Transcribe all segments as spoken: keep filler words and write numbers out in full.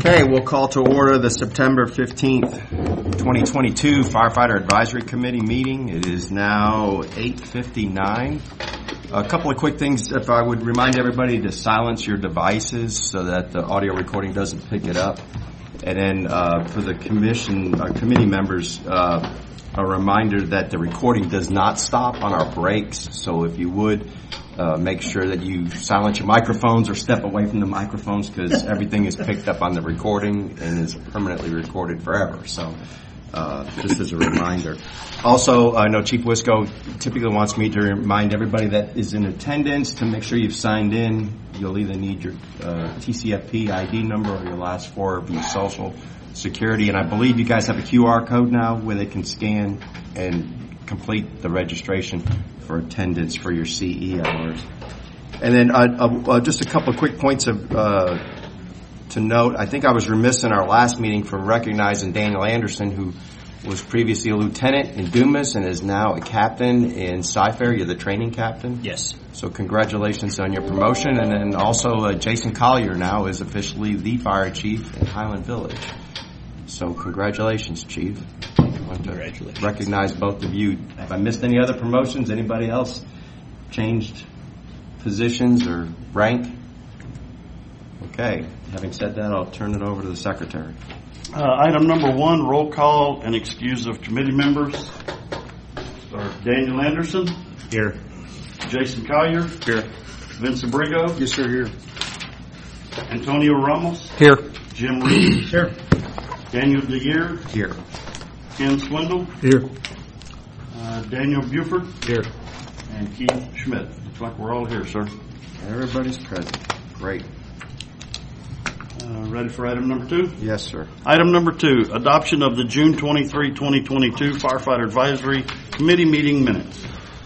Okay, we'll call to order the September fifteenth, twenty twenty-two Firefighter Advisory Committee meeting. It is now eight fifty-nine. A couple of quick things. If I would remind everybody to silence your devices so that the audio recording doesn't pick it up. And then uh, for the commission, uh, committee members, uh, a reminder that the recording does not stop on our breaks. So if you would, uh, make sure that you silence your microphones or step away from the microphones, because everything is picked up on the recording and is permanently recorded forever. So uh, just as a reminder. Also, I know Chief Wisco typically wants me to remind everybody that is in attendance to make sure you've signed in. You'll either need your uh, T C F P I D number or your last four of your social security. And I believe you guys have a Q R code now where they can scan and complete the registration for attendance for your C E hours. And then uh, uh, just a couple of quick points of uh, to note. I think I was remiss in our last meeting for recognizing Daniel Anderson, who was previously a lieutenant in Dumas and is now a captain in Cy-Fair. You're the training captain? Yes. So congratulations on your promotion. And then also uh, Jason Collier now is officially the fire chief in Highland Village. So congratulations, Chief. I want to congratulations. Recognize both of you. Have I missed any other promotions? Anybody else changed positions or rank? Okay. Having said that, I'll turn it over to the secretary. Uh, item number one, roll call and excuse of committee members. Start Daniel Anderson. Here. Jason Collier. Here. Vince Abrigo. Yes, sir, here. Antonio Ramos. Here. Jim Reed. Here. Daniel DeGear. Here. Ken Swindle. Here. Uh, Daniel Buford. Here. And Keith Schmidt. Looks like we're all here, sir. Everybody's present. Great. Uh, ready for item number two? Yes, sir. Item number two, adoption of the June twenty-third, twenty twenty-two Firefighter Advisory Committee meeting minutes.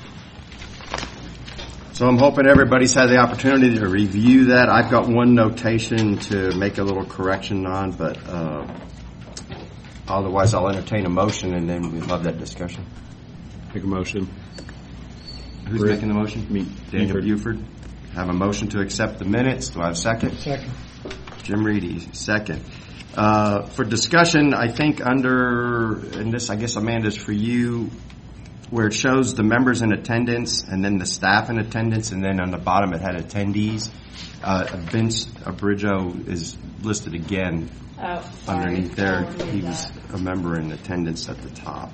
So I'm hoping everybody's had the opportunity to review that. I've got one notation to make a little correction on, but uh, otherwise I'll entertain a motion, and then we'd love that discussion. Make a motion. Who's Rick. making the motion? Me. Daniel Buford. Have a motion to accept the minutes. Do I have a second? Second. Jim Reedy, second. Uh, for discussion, I think under, and this I guess Amanda's for you, where it shows the members in attendance and then the staff in attendance, and then on the bottom it had attendees. Uh, Vince Abrigo is listed again oh, sorry. underneath there. I'll He was that. a member in attendance at the top.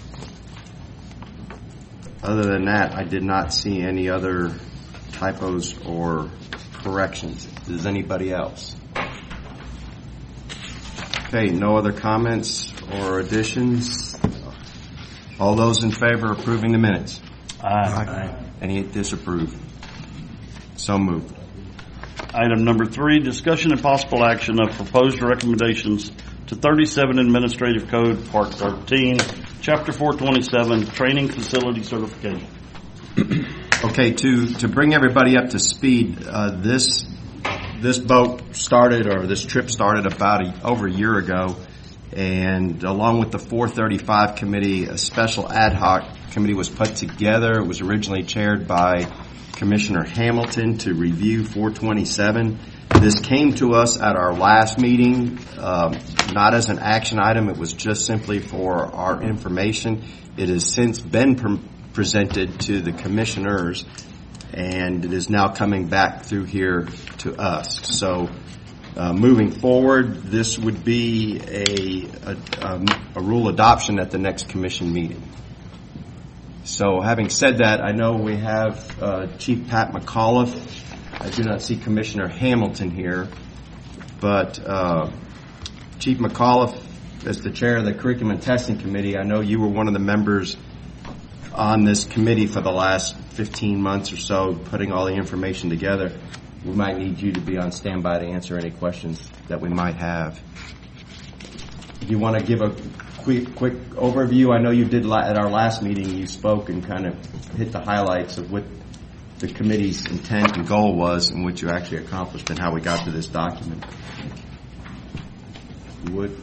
Other than that, I did not see any other typos or corrections. Does anybody else? Okay, no other comments or additions? All those in favor of approving the minutes? Aye. Any disapprove? So moved. Item number three, discussion and possible action of proposed recommendations to thirty-seven Administrative Code, Part thirteen, Chapter four twenty-seven, Training Facility Certification. Okay, to, to bring everybody up to speed, uh, this this boat started, or this trip started about a, over a year ago, and along with the four thirty-five committee, a special ad hoc committee was put together. It was originally chaired by Commissioner Hamilton to review four twenty-seven. This came to us at our last meeting, um, not as an action item. It was just simply for our information. It has since been pre- presented to the commissioners, and it is now coming back through here to us. So uh, moving forward, this would be a, a, a, a rule adoption at the next commission meeting. So having said that, I know we have uh, Chief Pat McAuliffe. I do not see Commissioner Hamilton here, but uh, Chief McAuliffe, as the chair of the Curriculum and Testing Committee, I know you were one of the members on this committee for the last fifteen months or so, putting all the information together. We might need you to be on standby to answer any questions that we might have. If you want to give a quick quick overview, I know you did at our last meeting, you spoke and kind of hit the highlights of what the committee's intent and goal was and what you actually accomplished and how we got to this document. You would?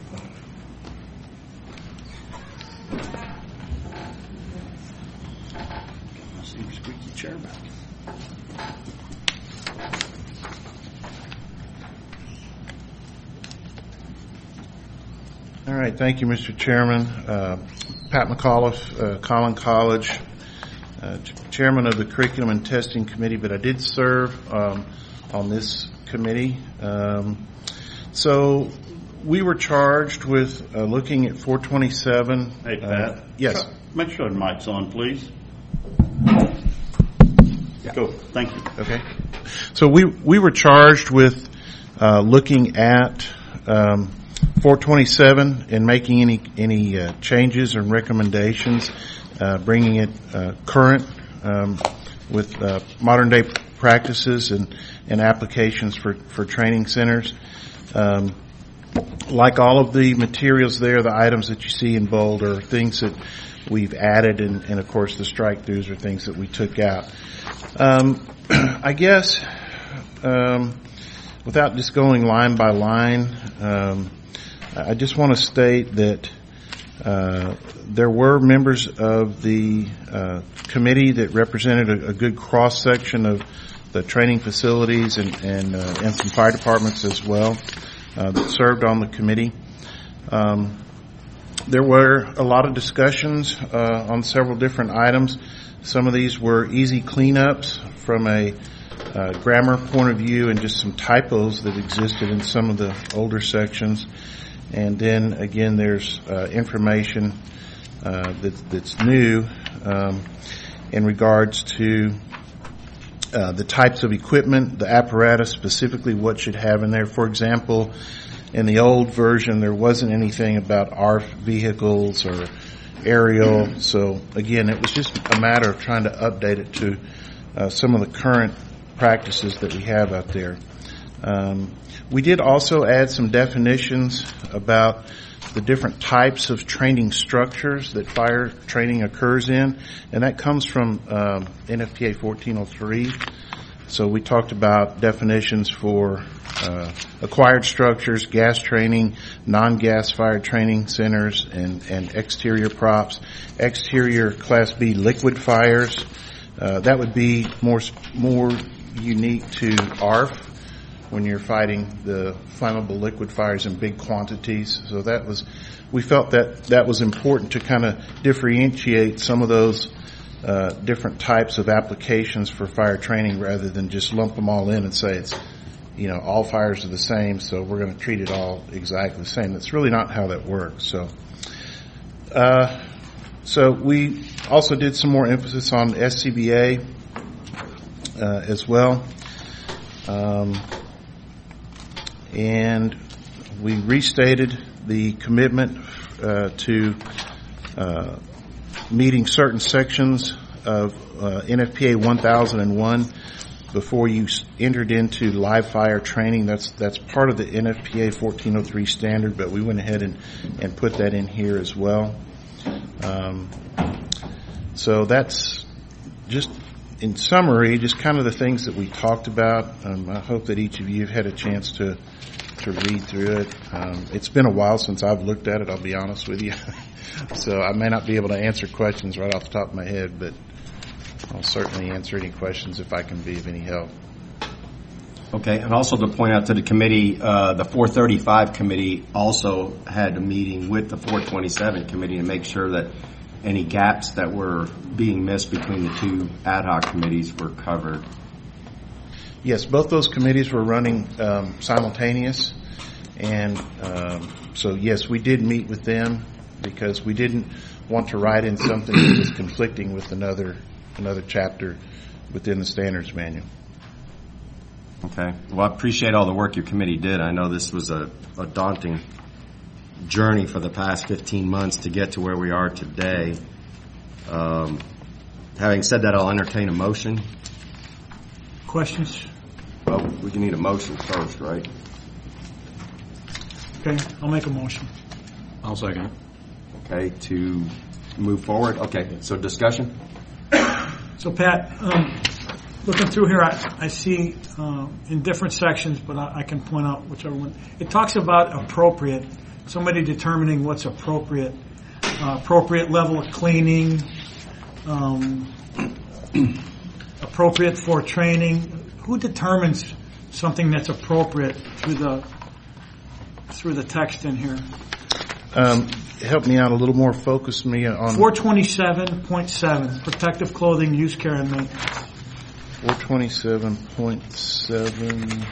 I see your squeaky chair back. All right, thank you, Mister Chairman. Uh, Pat McAuliffe, uh, Collin College, uh, Chairman of the Curriculum and Testing Committee, but I did serve um, on this committee. Um, so we were charged with uh, looking at four twenty-seven. Hey, Pat. Uh, yes. Make sure the mic's on, please. Yeah. Go. Thank you. Okay. So we we were charged with uh, looking at um, four twenty-seven and making any any uh, changes and recommendations, uh, bringing it uh, current um, with uh, modern day practices and, and applications for, for training centers. Um, like all of the materials there, the items that you see in bold are things that we've added, and, and of course the strike-throughs are things that we took out. Um, I guess um, without just going line by line, um, I just want to state that uh, there were members of the uh, committee that represented a, a good cross-section of the training facilities and and, uh, and some fire departments as well uh, that served on the committee. Um, there were a lot of discussions uh, on several different items. Some of these were easy cleanups from a uh, grammar point of view and just some typos that existed in some of the older sections. And then again, there's uh, information uh, that, that's new um, in regards to uh, the types of equipment, the apparatus, specifically what should have in there. For example, in the old version, there wasn't anything about A R F vehicles or aerial. So again, it was just a matter of trying to update it to uh, some of the current practices that we have out there. Um, we did also add some definitions about the different types of training structures that fire training occurs in, and that comes from um, N F P A fourteen oh three. So we talked about definitions for uh, acquired structures, gas training, non-gas fired training centers, and, and exterior props. Exterior Class B liquid fires, uh, that would be more more unique to A R F when you're fighting the flammable liquid fires in big quantities. So that was, we felt that that was important to kind of differentiate some of those uh, different types of applications for fire training rather than just lump them all in and say it's, you know, all fires are the same, so we're going to treat it all exactly the same. That's really not how that works. So, uh, so we also did some more emphasis on S C B A uh, as well. Um, And we restated the commitment uh, to uh, meeting certain sections of uh, N F P A one thousand one before you entered into live fire training. That's that's part of the N F P A fourteen oh three standard, but we went ahead and, and put that in here as well. Um, so that's just, in summary, just kind of the things that we talked about. Um, I hope that each of you have had a chance to to read through it. Um, it's been a while since I've looked at it, I'll be honest with you. So I may not be able to answer questions right off the top of my head, but I'll certainly answer any questions if I can be of any help. Okay, and also to point out to the committee, uh, the four thirty-five committee also had a meeting with the four twenty-seven committee to make sure that any gaps that were being missed between the two ad hoc committees were covered. Yes, both those committees were running um, simultaneous, and um, so yes, we did meet with them because we didn't want to write in something that was conflicting with another another chapter within the standards manual. Okay. Well, I appreciate all the work your committee did. I know this was a, a daunting journey for the past fifteen months to get to where we are today. Um, having said that, I'll entertain a motion. Questions? Well, we can need a motion first, right? Okay, I'll make a motion. I'll second it. Okay, to move forward. Okay, so discussion? So, Pat, um, looking through here, I, I see uh, in different sections, but I, I can point out whichever one. It talks about appropriate, somebody determining what's appropriate, uh, appropriate level of cleaning, um, appropriate for training. Who determines something that's appropriate through the through the text in here? Um, help me out a little more. Focus me on four twenty-seven point seven, protective clothing, use, care, and maintenance. four twenty-seven point seven.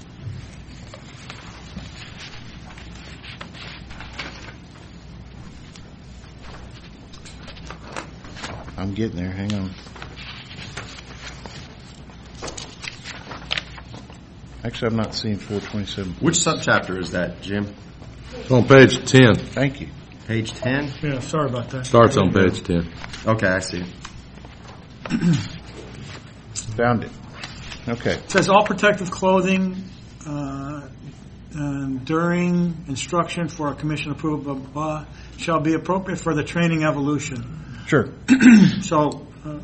I'm getting there. Hang on. Actually, I'm not seeing four twenty-seven. Which subchapter is that, Jim? It's on page ten. Thank you. Page ten? Yeah, sorry about that. Starts on page ten. Okay, I see it. Found it. Okay. It says all protective clothing uh, um, during instruction for a commission approval, blah, blah, blah, shall be appropriate for the training evolution. Sure. So, uh,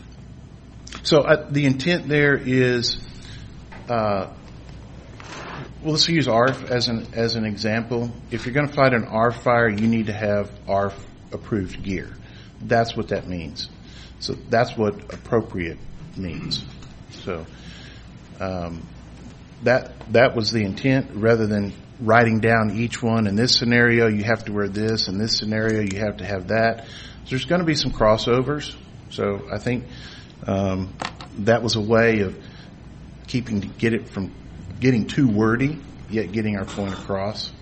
So uh, the intent there is, uh, well, let's use A R F as an as an example. If you're going to fight an A R F fire, you need to have A R F approved gear. That's what that means. So that's what appropriate means. So um, that that was the intent, rather than writing down each one. In this scenario, you have to wear this. In this scenario, you have to have that. So there's going to be some crossovers. So I think um, that was a way of keeping get it from getting too wordy, yet getting our point across.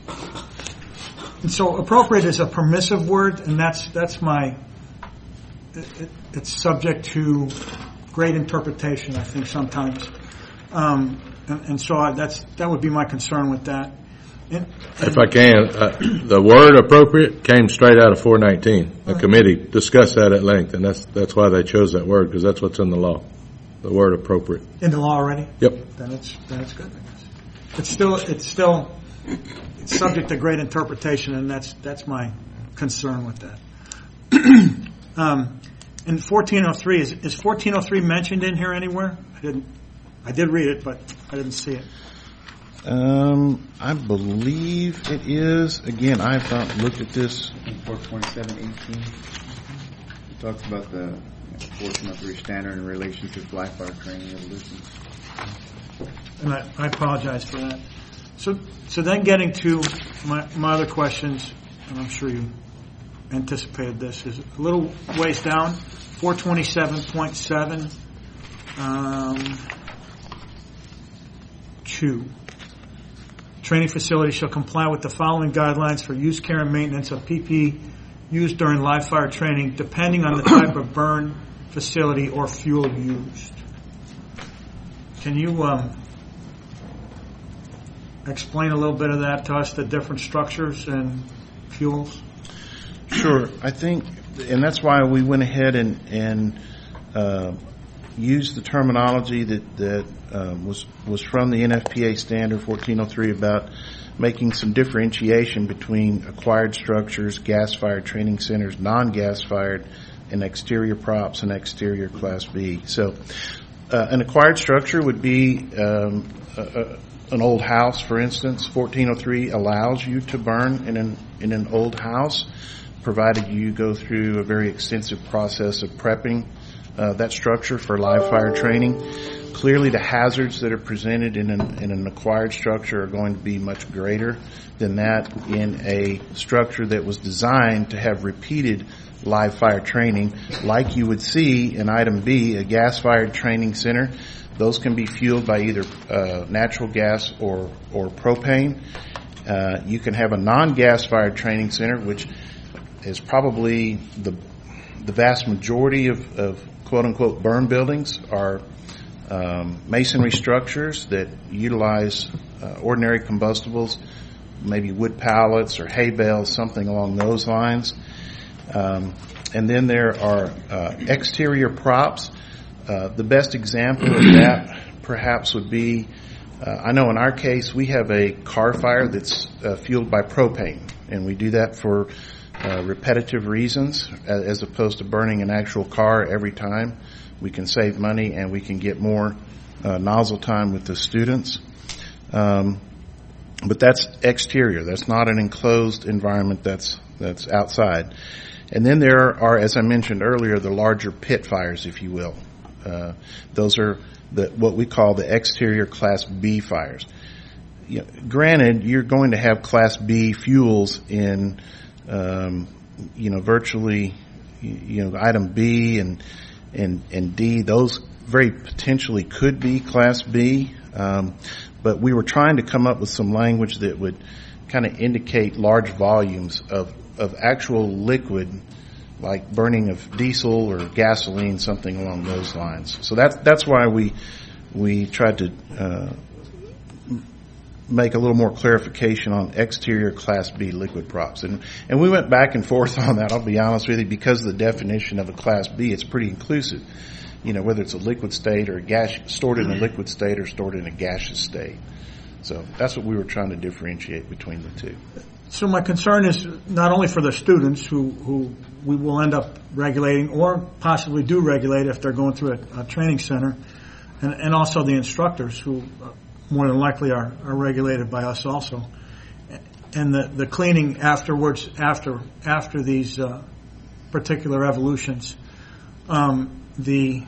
and so appropriate is a permissive word, and that's that's my. It, it, it's subject to great interpretation, I think, sometimes, um, and, and so I, that's that would be my concern with that. And, If I can, uh, the word appropriate came straight out of four nineteen. The committee discussed that at length, and that's that's why they chose that word, because that's what's in the law. The word appropriate. in the law already, Yep. then it's then it's good. I guess. It's still it's still it's subject to great interpretation, and that's that's my concern with that. um, and fourteen oh three is is fourteen oh three mentioned in here anywhere? I didn't. I did read it, but I didn't see it. Um, I believe it is. Again, I have not looked at this. four twenty-seven eighteen it talks about the fourteen oh three standard in relation to live fire training evolution. And I, I apologize for that. So, so then getting to my, my other questions, and I'm sure you anticipated this, is a little ways down, four twenty-seven point seven, um, two. Training facilities shall comply with the following guidelines for use, care, and maintenance of P P E used during live fire training, depending on the type of burn facility or fuel used. Can you um, explain a little bit of that to us, the different structures and fuels? Sure. I think, and that's why we went ahead and, and uh, used the terminology that, that um, was, was from the N F P A standard fourteen oh three about making some differentiation between acquired structures, gas-fired training centers, non-gas-fired, and exterior props and exterior Class B. So uh, an acquired structure would be um, a, a, an old house, for instance. fourteen oh three allows you to burn in an, in an old house, provided you go through a very extensive process of prepping uh, that structure for live fire training. Clearly, the hazards that are presented in an, in an acquired structure are going to be much greater than that in a structure that was designed to have repeated live fire training, like you would see in item B, a gas-fired training center. Those can be fueled by either uh, natural gas or or propane. Uh, you can have a non-gas-fired training center, which is probably the the vast majority of, of quote-unquote burn buildings are um, masonry structures that utilize uh, ordinary combustibles, maybe wood pallets or hay bales, something along those lines. Um, and then there are uh, exterior props. Uh, the best example of that perhaps would be, uh, I know in our case we have a car fire that's uh, fueled by propane, and we do that for uh, repetitive reasons as, as opposed to burning an actual car every time. We can save money and we can get more uh, nozzle time with the students. Um, but that's exterior. That's not an enclosed environment. That's that's outside. And then there are, as I mentioned earlier, the larger pit fires, if you will. Uh, those are the, what we call the exterior Class B fires. You know, granted, you're going to have Class B fuels in um, you know, virtually, you know, item B and and and D, those very potentially could be Class B, um, but we were trying to come up with some language that would kind of indicate large volumes of of actual liquid, like burning of diesel or gasoline, something along those lines. So that's that's why we we tried to uh, make a little more clarification on exterior Class B liquid props, and and we went back and forth on that. I'll be honest with you, because of the definition of a Class B, it's pretty inclusive. You know, whether it's a liquid state or a gas, stored in a liquid state or stored in a gaseous state. So that's what we were trying to differentiate between the two. So my concern is not only for the students who, who we will end up regulating or possibly do regulate if they're going through a, a training center, and, and also the instructors who uh, more than likely are, are regulated by us also. And the, the cleaning afterwards, after after these uh, particular evolutions, um, the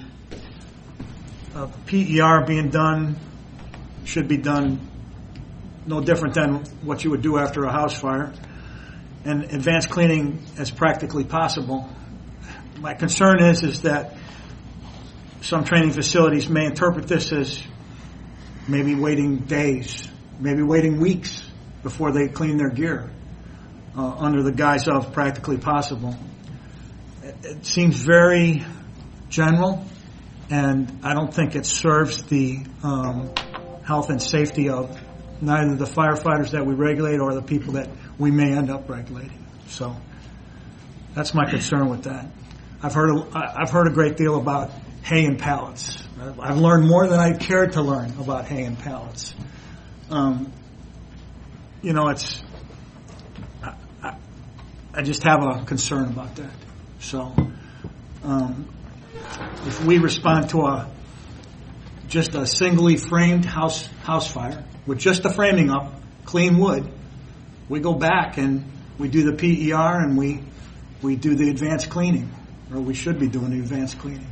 uh, P E R being done should be done no different than what you would do after a house fire, and advanced cleaning as practically possible. My concern is is that some training facilities may interpret this as maybe waiting days, maybe waiting weeks before they clean their gear uh, under the guise of practically possible. It, it seems very general, and I don't think it serves the um, health and safety of neither the firefighters that we regulate or the people that we may end up regulating. So that's my concern with that. I've heard a, I've heard a great deal about hay and pallets. I've learned more than I cared to learn about hay and pallets. Um, you know, it's I, I, I just have a concern about that. So um, if we respond to a just a singly framed house house fire with just the framing up, clean wood, we go back and we do the P E R and we we do the advanced cleaning, or we should be doing the advanced cleaning.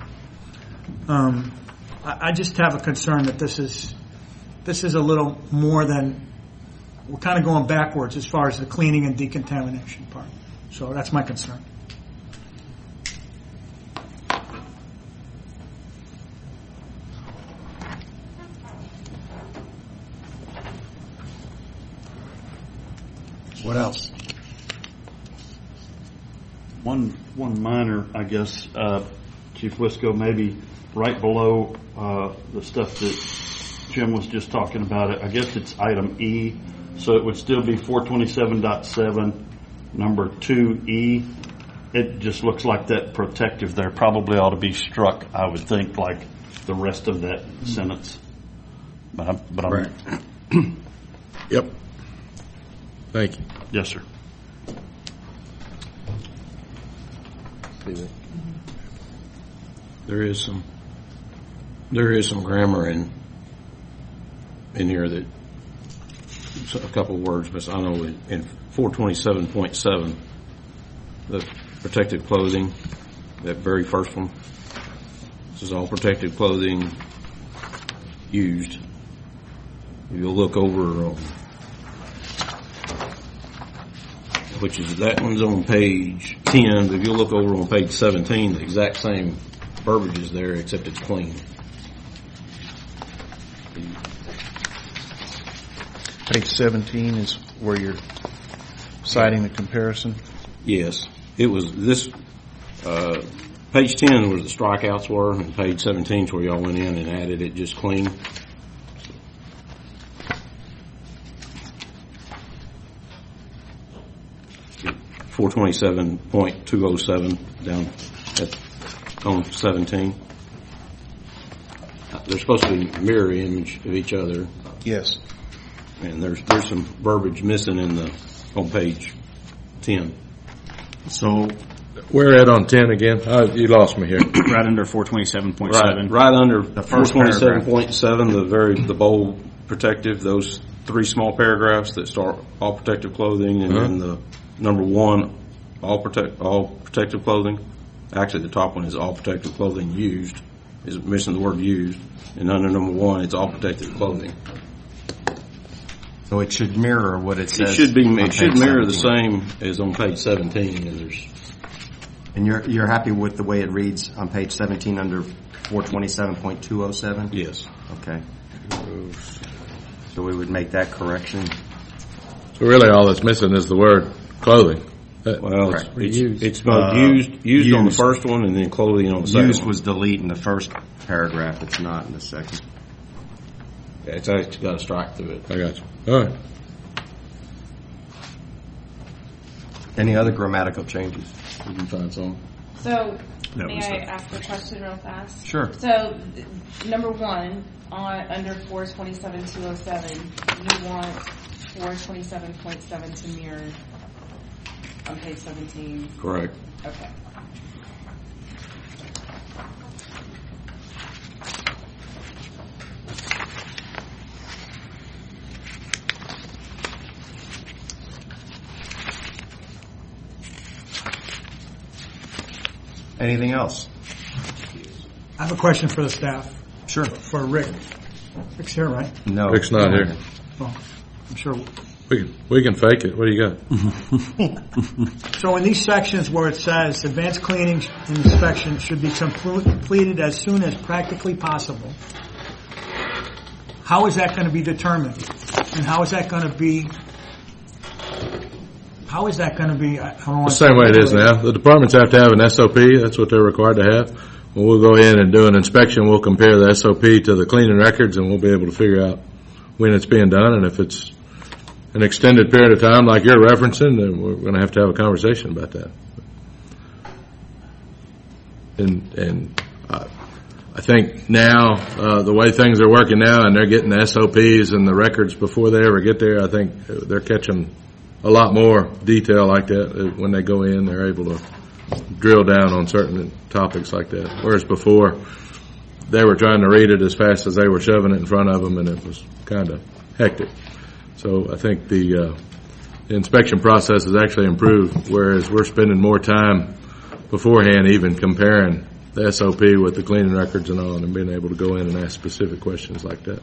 Um, I, I just have a concern that this is this is a little more than, we're kind of going backwards as far as the cleaning and decontamination part. So that's my concern. What else? One one minor, I guess, uh, Chief Wisco, maybe right below uh, the stuff that Jim was just talking about. It, I guess it's item E, so it would still be four twenty-seven point seven, number two E. It just looks like that protective there probably ought to be struck, I would think, like the rest of that sentence. But I'm, but I'm Right. Yep. Thank you. Yes, sir. There is some, there is some grammar in, in here that, a couple of words, but I know in, in four twenty-seven point seven, the protective clothing, that very first one, this is all protective clothing used. If you'll look over, um, which is, that one's on page ten, but if you'll look over on page seventeen, the exact same verbiage is there, except it's clean. Page seventeen is where you're citing the comparison. Yes, it was this, uh, page ten was the strikeouts were, and page seventeen is where y'all went in and added it just clean. four twenty-seven point two oh seven down at on seventeen. They're supposed to be mirror image of each other. Yes. And there's there's some verbiage missing in the on page ten. So we're at on ten again. Uh, you lost me here. Right under four twenty-seven point seven. Right, right under The four first twenty-seven point seven, the very the bold protective. Those three small paragraphs that start all protective clothing, and Uh-huh. then the number one, all protect all protective clothing. Actually, the top one is all protective clothing used. Is missing the word used, and under number one, it's all protective clothing. So it should mirror what it It says. should be, on it should page mirror the seventeen. same as on page seventeen, and there's, And you're, you're happy with the way it reads on page seventeen under four twenty-seven point two oh seven? yes. Okay. So we would make that correction. So really, all that's missing is the word clothing. That- Well, it's, Correct. it's, it's both Uh, used, used on the used. first one and then clothing on the second Used one. was delete in the first paragraph. It's not in the second. Yeah, it's actually got a strike through it. I got you. All right. Any other grammatical changes? You can find some. So, That may was I it. ask a question real fast? Sure. So, th- number one, on, under four twenty-seven two oh seven, you want four twenty-seven point seven to mirror on page seventeen? Correct. Okay. Anything else? I have a question for the staff, Sure. for Rick. Rick's here, right? No. Rick's not here. Well, I'm sure. We can, we can fake it. What do you got? So in these sections where it says advanced cleaning and inspection should be compl- completed as soon as practically possible, how is that going to be determined? And how is that going to be, how is that going to be, I don't The want same way it is now. The departments have to have an S O P. That's what they're required to have. When we'll go in and do an inspection, we'll compare the S O P to the cleaning records, and we'll be able to figure out when it's being done. And if it's an extended period of time like you're referencing, then we're going to have to have a conversation about that. And and I, I think now, uh, the way things are working now, and they're getting the S O Ps and the records before they ever get there, I think they're catching a lot more detail like that. When they go in, they're able to drill down on certain topics like that. Whereas before, they were trying to read it as fast as they were shoving it in front of them, and it was kind of hectic. So I think the uh, inspection process has actually improved, whereas we're spending more time beforehand even comparing the S O P with the cleaning records and all, and being able to go in and ask specific questions like that.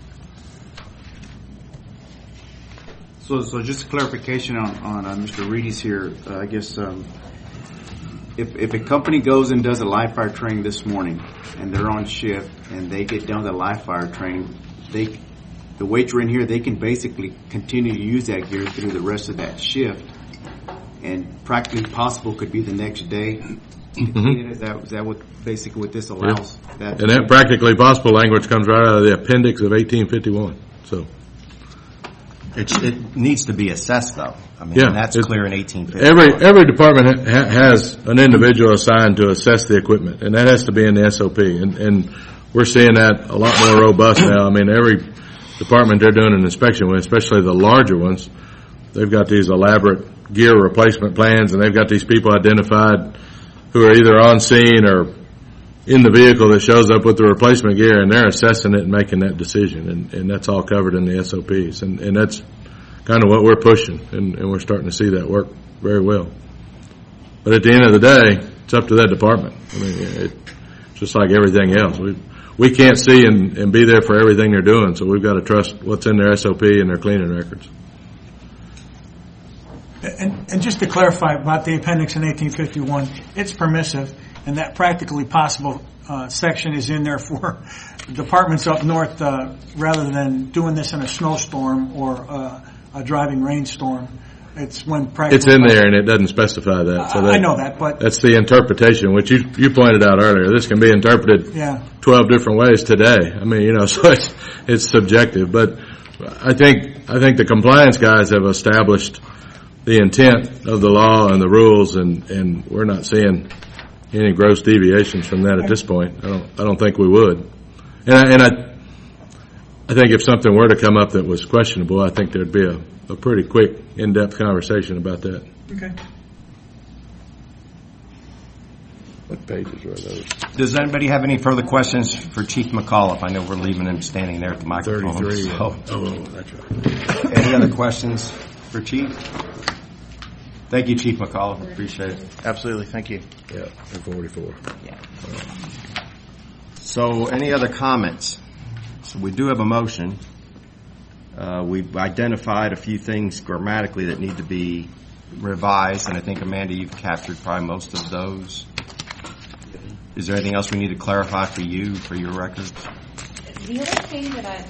So, so just clarification on, on uh, Mister Reedy's here. Uh, I guess um, if if a company goes and does a live fire training this morning, and they're on shift, and they get done with the live fire training, they the weights are in here. They can basically continue to use that gear through the rest of that shift, and practically possible could be the next day. Mm-hmm. Is that is that what basically what this allows? Yeah. That And that practically possible language comes right out of the appendix of eighteen fifty-one. So. It, it needs to be assessed, though. I mean, Yeah, and that's it- clear in eighteen fifty. Every every department ha- has an individual assigned to assess the equipment, and that has to be in the S O P. And, and we're seeing that a lot more robust now. I mean, every department they're doing an inspection with, especially the larger ones, they've got these elaborate gear replacement plans, and they've got these people identified who are either on scene or in the vehicle that shows up with the replacement gear, and they're assessing it and making that decision, and, and that's all covered in the S O Ps, and, and that's kind of what we're pushing, and, and we're starting to see that work very well. But at the end of the day, it's up to that department. I mean, it, just like everything else, we we can't see and, and be there for everything they're doing, so we've got to trust what's in their S O P and their cleaning records. And, and just to clarify about the appendix in eighteen fifty-one, it's permissive, and that practically possible uh, section is in there for departments up north, uh, rather than doing this in a snowstorm or uh, a driving rainstorm. It's when practically It's in there, and it doesn't specify that. So I, that, I know that, but that's the interpretation, which you you pointed out earlier. This can be interpreted yeah, twelve different ways today. I mean, you know, so it's it's subjective. But I think I think the compliance guys have established the intent of the law and the rules, and, and we're not seeing any gross deviations from that at this point. I don't I don't think we would. And I, and I I think if something were to come up that was questionable, I think there'd be a, a pretty quick, in-depth conversation about that. okay. What pages were those? Does anybody have any further questions for Chief McAuliffe? I know we're leaving him standing there at the microphone. Thirty-three. So, Oh, that's right. any other questions for Chief? Thank you, Chief McAuliffe. Appreciate it. Absolutely. Thank you. Yeah, and forty-four. So, any other comments? So, we do have a motion. Uh, we've identified a few things grammatically that need to be revised, and I think, Amanda, you've captured probably most of those. Is there anything else we need to clarify for you, for your records? The other thing that I,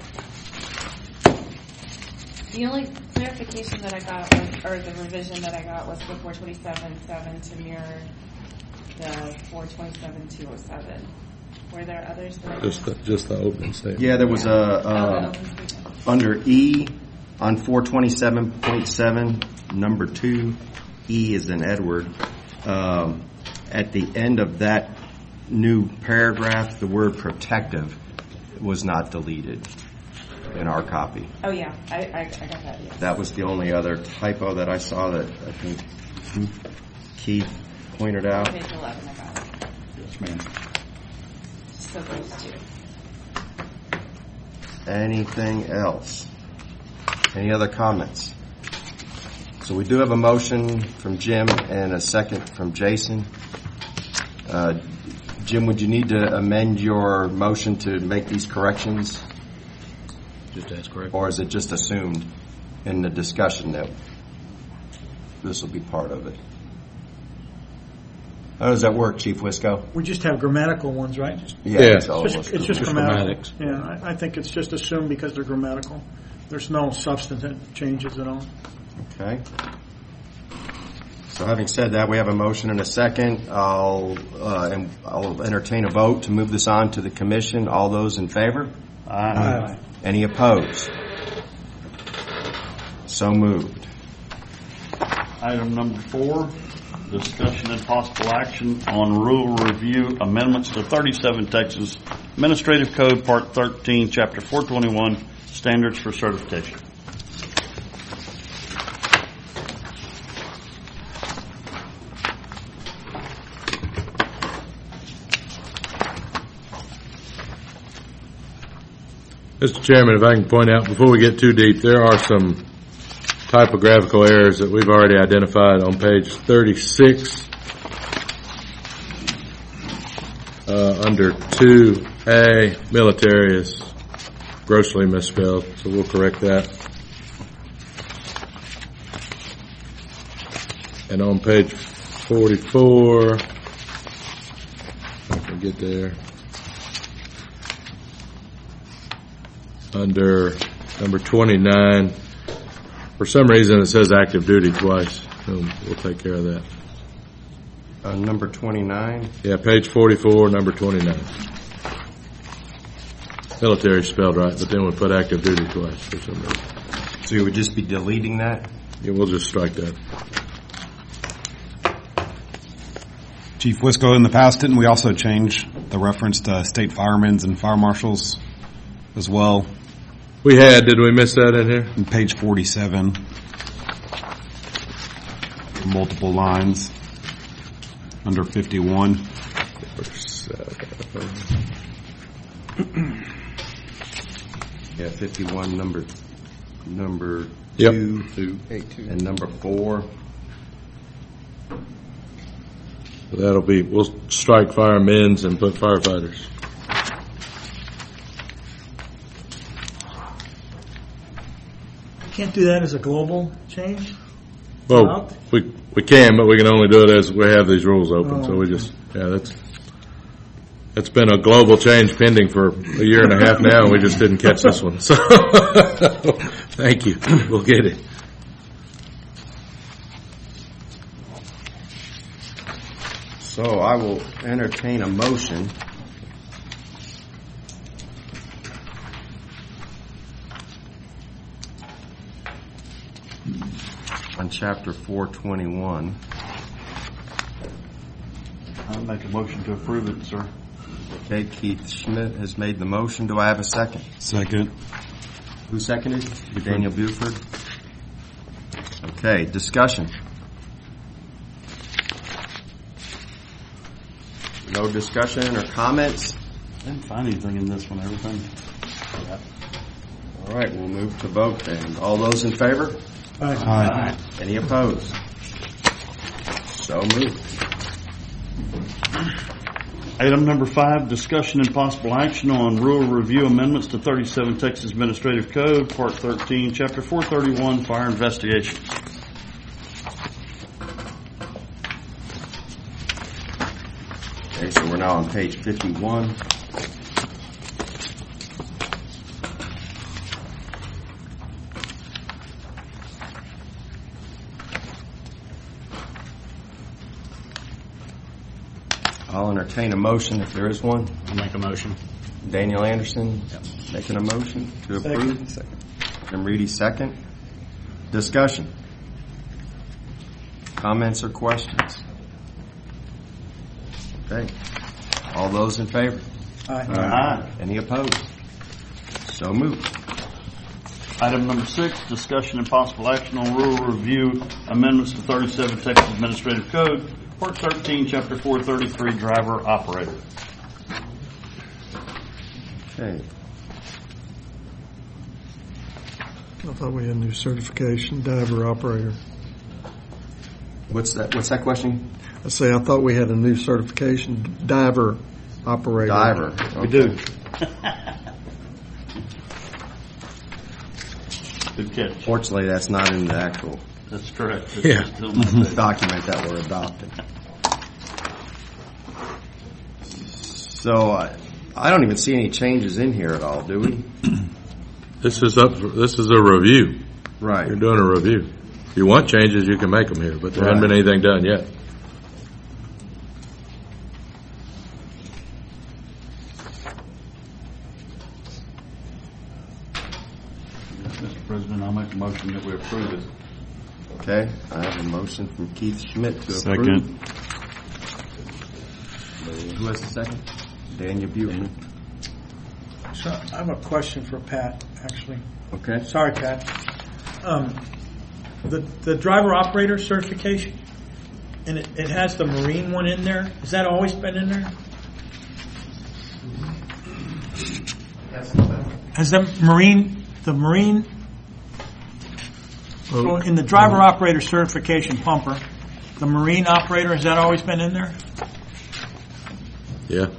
the only clarification that I got, was, or the revision that I got, was the four twenty-seven seven to mirror the four twenty-seven two oh seven. Were there others that I Just the, just the opening statement. Yeah, there was a, Oh, uh, the open statement. under E on four twenty-seven point seven, number two, E is in Edward. Um, at the end of that new paragraph, the word protective was not deleted in our copy. Oh yeah, I, I, I got that. Yes. That was the only other typo that I saw that I think Keith pointed out. Page eleven, I got it. Yes, ma'am. So those two. Anything else? Any other comments? So we do have a motion from Jim and a second from Jason. Uh, Jim, would you need to amend your motion to make these corrections? Just as correct. Or is it just assumed in the discussion that this will be part of it? How does that work, Chief Wisco? We just have grammatical ones, right? Yeah. it's all It's of just, us. it's just Just grammatical. grammatics. Yeah, I, I think it's just assumed because they're grammatical. There's no substantive changes at all. Okay. So having said that, we have a motion and a second. I'll, uh, and I'll entertain a vote to move this on to the commission. All those in favor? Aye. Any opposed? So moved. Item number four, discussion and possible action on rule review amendments to thirty-seven Texas Administrative Code, Part thirteen, Chapter four twenty-one, Standards for Certification. Mister Chairman, if I can point out, before we get too deep, there are some typographical errors that we've already identified on page thirty-six, uh, under two A, military is grossly misspelled, so we'll correct that. And on page forty-four, if I can get there, under number twenty-nine, for some reason it says active duty twice, so we'll take care of that. Uh, number twenty-nine. Yeah, page forty-four, number twenty-nine. Military spelled right, but then we'll put active duty twice for some reason. So you would just be deleting that? Yeah, we'll just strike that. Chief Wisco, in the past, didn't we also change the reference to state firemen's and fire marshals as well? We had, did we miss that in here? On page forty-seven, multiple lines under fifty-one. Yeah, fifty-one, number, number Yep. two, Two. and number four. That'll be, we'll strike firemen's and put firefighters. Can't do that as a global change? Well, Out? we, we can, but we can only do it as we have these rules open, so Oh, we just, yeah, that's, it's been a global change pending for a year and a half now, and we just didn't catch this one, so, thank you, we'll get it. So I will entertain a motion on chapter four twenty-one. I'll make a motion to approve it, sir. Okay, Keith Schmidt has made the motion. Do I have a second? Second. Who seconded? Daniel Buford. Okay, discussion. No discussion or comments? Didn't find anything in this one, everything. All right, we'll move to vote then. All those in favor? Aye. Any opposed? So moved. Item number five, discussion and possible action on rule review amendments to thirty-seven Texas Administrative Code, Part thirteen, Chapter four thirty-one, Fire Investigations. Okay, so we're now on page fifty-one. I'll entertain a motion if there is one. I'll make a motion. Daniel Anderson making a motion to approve. Second. Jim Reedy, second. Discussion. Comments or questions? Okay. All those in favor? Aye. Aye. Any opposed? So moved. Item number six, discussion and possible action on rule review amendments to thirty-seven Texas Administrative Code, Part thirteen, Chapter four thirty-three, Driver Operator. Okay. I thought we had a new certification, diver operator. What's that? What's that question? I say I thought we had a new certification, diver operator. Diver. We Okay. do. Good catch. Fortunately, that's not in the actual That's correct. It's Yeah. still not there. document that we're adopting. So uh, I don't even see any changes in here at all, do we? This is up, for- this is a review. Right. You're doing a review. If you want changes, you can make them here, but there hasn't Right. been anything done yet. Mister President, I'll make a motion that we approve it. Okay. I have a motion from Keith Schmidt to approve. Second. Who has the second? Daniel Buell. So I have a question for Pat, actually. Okay. Sorry, Pat. Um, the the driver operator certification, and it, it has the Marine one in there. Has that always been in there? Has the Marine the Marine so in the driver operator certification pumper, the Marine operator, has that always been in there? Yeah.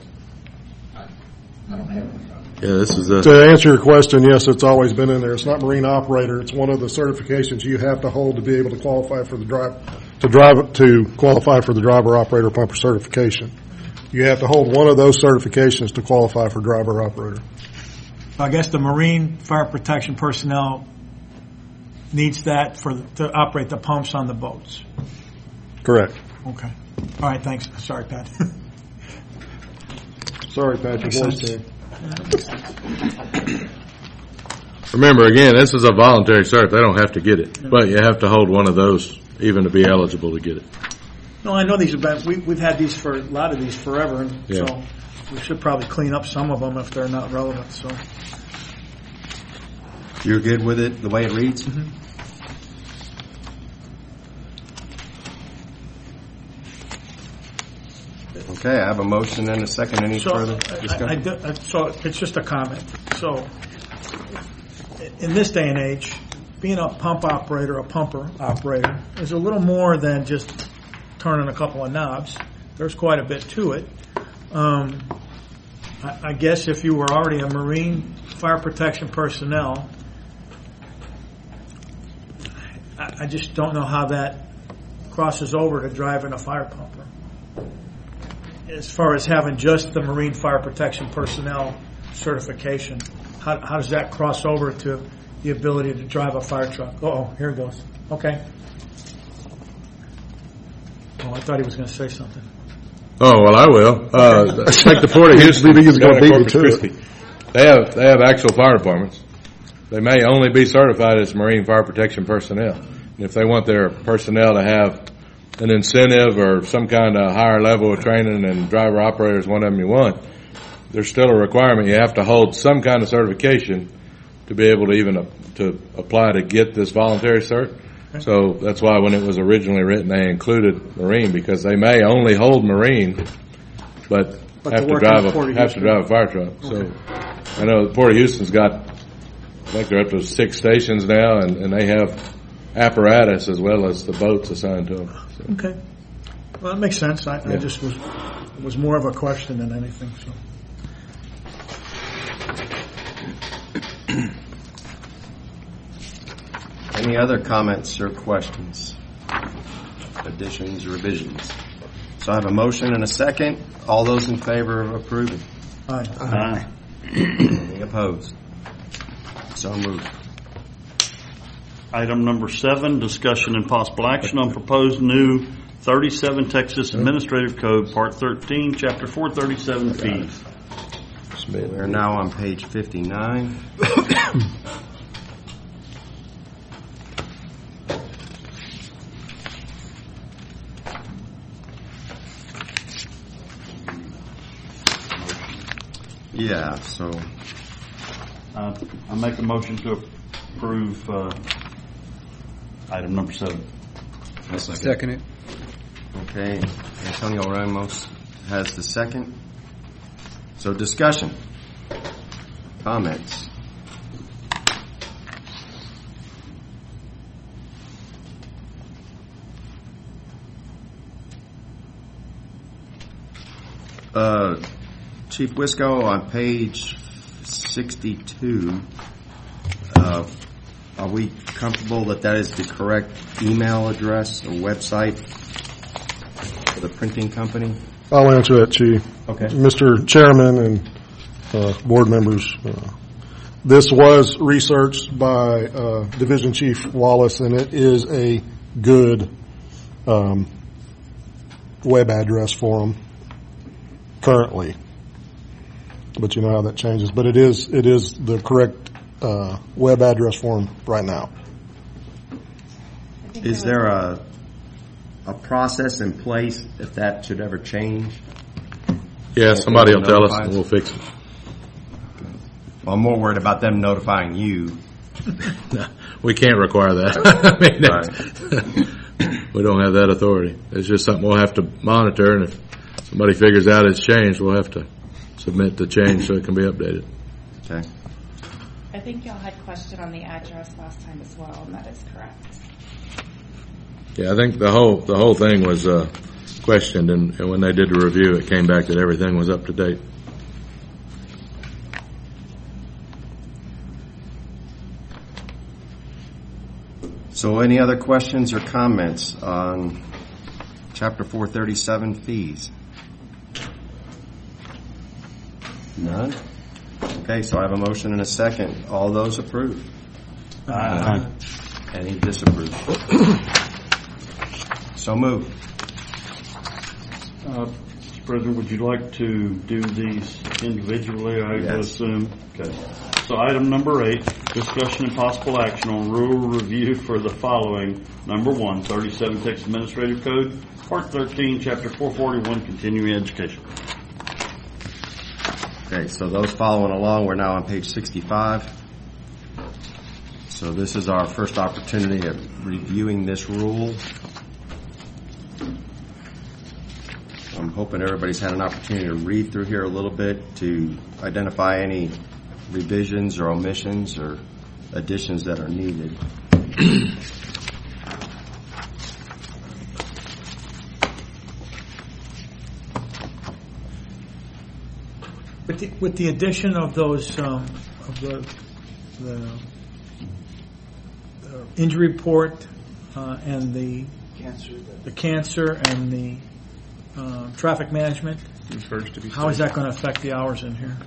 Yeah, this is a, To answer your question, yes, it's always been in there. It's not marine operator. It's one of the certifications you have to hold to be able to qualify for the drive, to drive, to qualify for the driver operator pumper certification. You have to hold one of those certifications to qualify for driver operator. I guess the Marine fire protection personnel needs that for to operate the pumps on the boats. Correct. Okay. All right. Thanks. Sorry, Pat. Sorry, Pat, your voice came. remember again, this is a voluntary cert. They don't have to get it, but you have to hold one of those even to be eligible to get it. No, I know these have been. We, we've had these for a lot of these forever, and Yeah. so we should probably clean up some of them if they're not relevant. So. You're good with it the way it reads? Mm-hmm. Okay, I have a motion and a second. Any So, further I, I, discussion? do- I- so it's just a comment. So, in this day and age, being a pump operator, a pumper operator, is a little more than just turning a couple of knobs. There's quite a bit to it. Um, I, I guess if you were already a Marine fire protection personnel, I, I just don't know how that crosses over to driving a fire pumper. As far as having just the Marine fire protection personnel certification, how, how does that cross over to the ability to drive a fire truck? Oh, here it goes. Okay. Oh, I thought he was going to say something. Oh, well, I will. Uh, take the Port of Houston. He's gonna down at beat me Corpus to it. Christi. They have, they have actual fire departments. They may only be certified as Marine fire protection personnel. And if they want their personnel to have an incentive or some kind of higher level of training, and driver operator is one of them you want, there's still a requirement. You have to hold some kind of certification to be able to even uh, to apply to get this voluntary cert. So that's why when it was originally written, they included Marine, because they may only hold Marine, but, But have they to work drive in the a Port of have to Houston. drive a fire truck. So I know the Port of Houston's got, I think they're up to six stations now, and, and they have apparatus as well as the boats assigned to them. So. Okay. Well, that makes sense. I, I Yeah. just was It was more of a question than anything, so. Any other comments or questions? Additions or revisions? So I have a motion and a second. All those in favor of approving? Aye. Aye. Any opposed? So moved. Item number seven, discussion and possible action on proposed new thirty-seven Texas Administrative Code, Part thirteen, Chapter four thirty-seven fees. We're now on page fifty-nine. Yeah, so Uh, I make a motion to approve uh, item number seven. Second it. Okay, Antonio Ramos has the second. So discussion, comments. Uh, Chief Wisco, on page sixty-two, uh, are we comfortable that that is the correct email address or website for the printing company? I'll answer that, Chief. Okay. Mister Chairman and uh, board members, uh, this was researched by uh, Division Chief Wallace, and it is a good um, web address for them currently. But you know how that changes. But it is it is the correct uh, web address for them right now. Is there a a process in place if that should ever change? Yeah, somebody will tell us and we'll fix it. Well, I'm more worried about them notifying you. We can't require that. I mean, that's- we don't have that authority. It's just something we'll have to monitor, and if somebody figures out it's changed, we'll have to submit the change so it can be updated. Okay. I think y'all had question on the address last time as well, and that is correct. Yeah, I think the whole the whole thing was uh, questioned, and, and when they did the review, it came back that everything was up to date. So any other questions or comments on Chapter four thirty-seven fees? None? Okay, so I have a motion and a second. All those approve? Aye. Any disapprove? So moved. Uh, Mister President, would you like to do these individually, I Yes. assume? Okay. So item number eight, discussion and possible action on rule review for the following. Number one, thirty-seven Texas Administrative Code, Part thirteen, Chapter four forty-one, continuing education. Okay, so those following along, we're now on page sixty-five. So this is our first opportunity of reviewing this rule. I'm hoping everybody's had an opportunity to read through here a little bit to identify any revisions or omissions or additions that are needed. With the, with the addition of those, um, of the, the, the injury report, uh, and the cancer, the cancer and the, uh, traffic management, how is that going to affect the hours in here?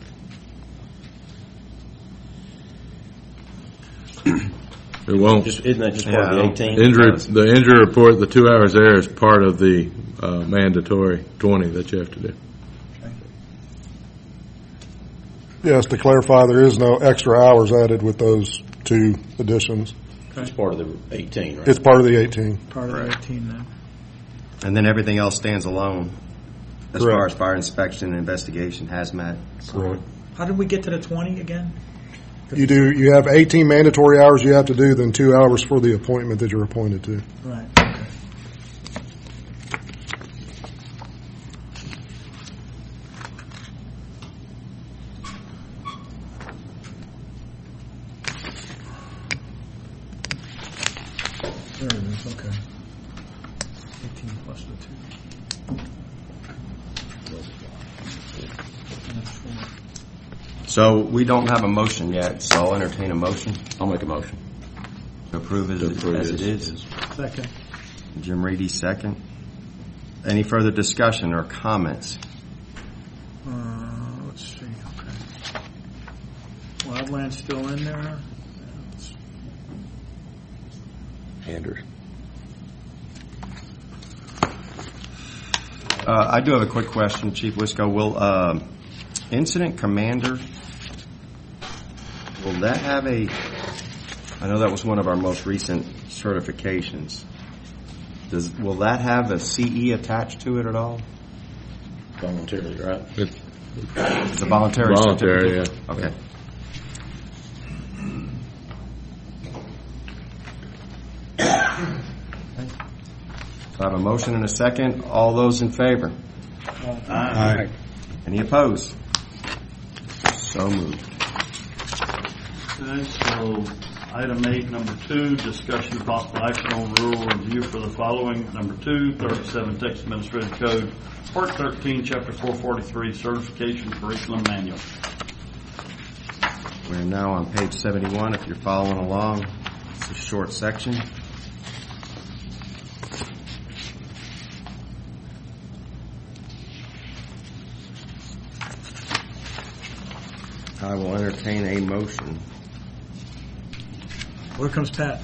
It won't. Just, isn't that just part of the eighteen? Injury, the injury report, the two hours there is part of the uh, mandatory twenty that you have to do. Yes, to clarify, there is no extra hours added with those two additions. It's part of the eighteen, right? It's part of the eighteen. Part of the eighteen now. And then everything else stands alone as Correct. far as fire inspection, investigation, hazmat. Correct. How did we get to the twenty again? You do, you have eighteen mandatory hours you have to do, then two hours for the appointment that you're appointed to. Right, okay. There it is, okay. eighteen plus the two. So we don't have a motion yet, so I'll entertain a motion I'll make a motion. to approve it To approve as as it is. is. Second. Jim Reedy, second. Any further discussion or comments? Uh, let's see, okay. Wildland's still in there. Anders. Uh, I do have a quick question, Chief Wisco. Will uh, incident commander, will that have a, I know that was one of our most recent certifications. Does, will that have a C E attached to it at all? Voluntarily, right? It- It's a voluntary Voluntary, certificate? yeah. Okay. So I have a motion and a second. All those in favor? Aye. Any opposed? So moved. Okay, so item eight, number two, discussion of possible action on rural review for the following. Number two, thirty-seven Texas Administrative Code, Part thirteen, Chapter four forty-three, Certification Curriculum Manual. We're now on page seventy-one, if you're following along. It's a short section. I will entertain a motion. Where comes Pat?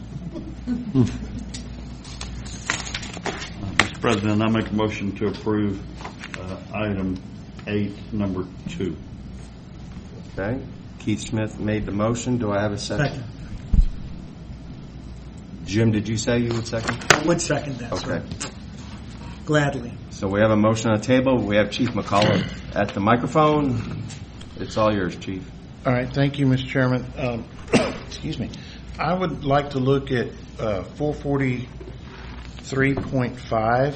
Mister President, I make a motion to approve uh, item eight, number two. Okay. Keith Smith made the motion. Do I have a second? Second. Jim, did you say you would second? I would second that, sir. Okay. Gladly. So we have a motion on the table. We have Chief McCullough at the microphone. It's all yours, Chief. All right, thank you, Mister Chairman. Um, excuse me. I would like to look at uh, four forty-three point five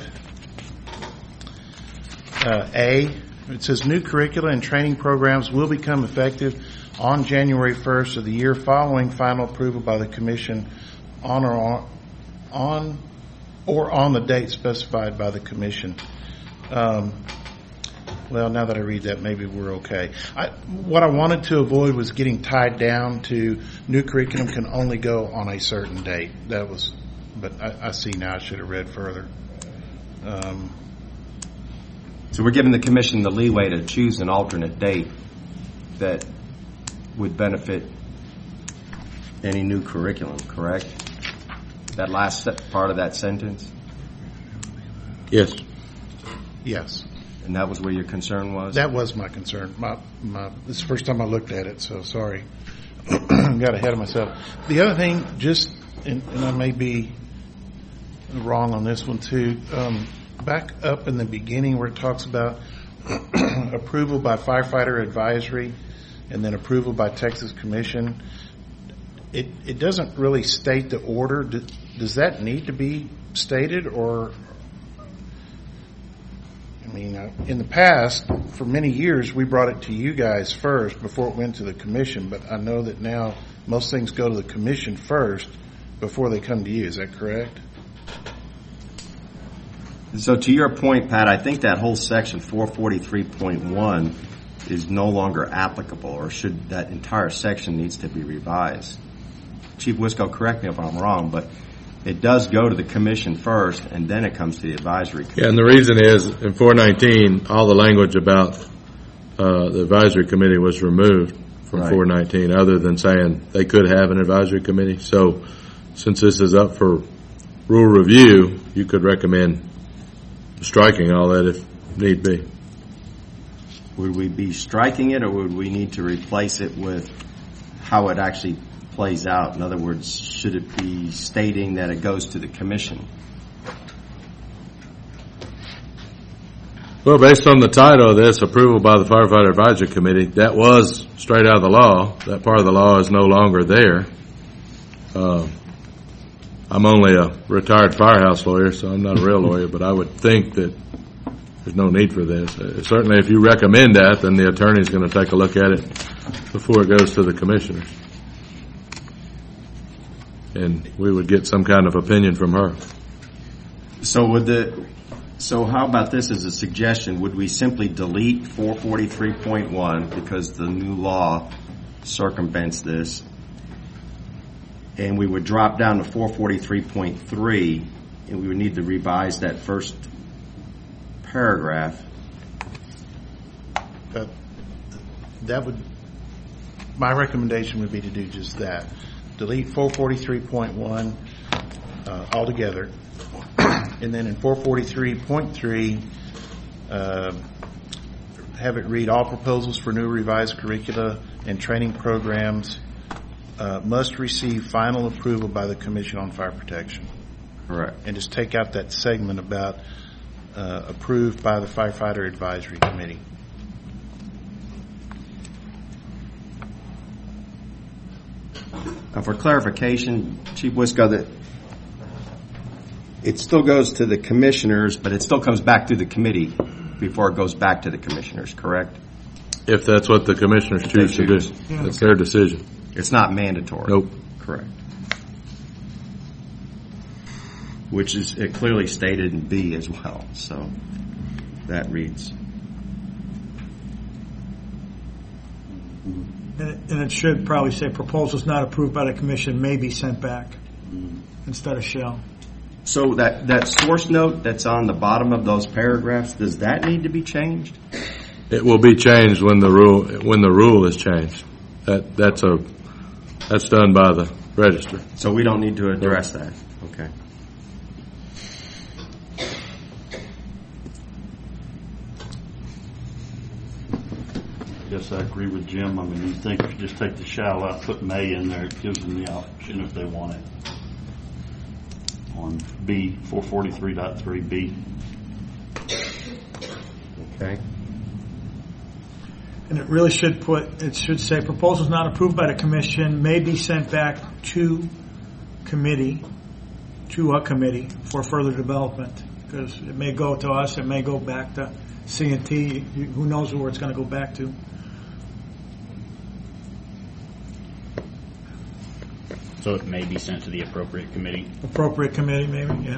uh, A. It says new curricula and training programs will become effective on January first of the year following final approval by the Commission on or on, on or on the date specified by the Commission. Um, Well, now that I read that, maybe we're okay. I, what I wanted to avoid was getting tied down to new curriculum can only go on a certain date. That was, but I, I see now I should have read further. Um, So we're giving the commission the leeway to choose an alternate date that would benefit any new curriculum, correct? That last se- part of that sentence? Yes. yes, And that was where your concern was? that was my concern. My, my, this is the first time I looked at it, so sorry. Got ahead of myself. The other thing, just, and, and I may be wrong on this one too, um, back up in the beginning where it talks about approval by firefighter advisory and then approval by Texas Commission, it, it doesn't really state the order. Do, does that need to be stated, or, I mean, uh, in the past, for many years, we brought it to you guys first before it went to the commission, but I know that now most things go to the commission first before they come to you. Is that correct? So to your point, Pat, I think that whole section four forty-three point one is no longer applicable, or should that entire section needs to be revised. Chief Wisco, correct me if I'm wrong, but it does go to the commission first, and then it comes to the advisory committee. Yeah, and the reason is, in four nineteen, all the language about uh, the advisory committee was removed from Right. four nineteen, other than saying they could have an advisory committee. So since this is up for rule review, you could recommend striking all that if need be. Would we be striking it, or would we need to replace it with how it actually plays out? In other words, should it be stating that it goes to the commission? Well, based on the title of this, approval by the Firefighter Advisory Committee, that was straight out of the law. That part of the law is no longer there. Uh, I'm only a retired firehouse lawyer, so I'm not a real lawyer, but I would think that there's no need for this. Uh, certainly, if you recommend that, then the attorney's going to take a look at it before it goes to the commissioners. And we would get some kind of opinion from her. So would the So how about this as a suggestion? Would we simply delete four forty-three point one because the new law circumvents this, and we would drop down to four forty-three point three, and we would need to revise that first paragraph. Uh, That would, my recommendation would be to do just that. Delete four forty-three point one uh, altogether. And then in four forty-three point three, uh, have it read, all proposals for new revised curricula and training programs uh, must receive final approval by the Commission on Fire Protection. Correct. And just take out that segment about uh, approved by the Firefighter Advisory Committee. Now, for clarification, Chief Wisco, that it still goes to the commissioners, but it still comes back to the committee before it goes back to the commissioners, correct? If that's what the commissioners choose to do. Yeah. That's their decision. It's not mandatory. Nope. Correct. Which is it clearly stated in B as well, so that reads. And it, and it should probably say proposals not approved by the commission may be sent back instead of shall. So that, that source note that's on the bottom of those paragraphs, does that need to be changed? It will be changed when the rule, when the rule is changed. That, that's a, that's done by the register. So we don't need to address that. Okay. I guess I agree with Jim. I mean, you think if you just take the shall out, put may in there, it gives them the option if they want it. On B, four forty-three point three B. Okay. And it really should put, it should say proposals not approved by the commission may be sent back to committee, to a committee for further development. Because it may go to us, it may go back to C and T. Who knows where it's going to go back to. So it may be sent to the appropriate committee. Appropriate committee, maybe, yeah.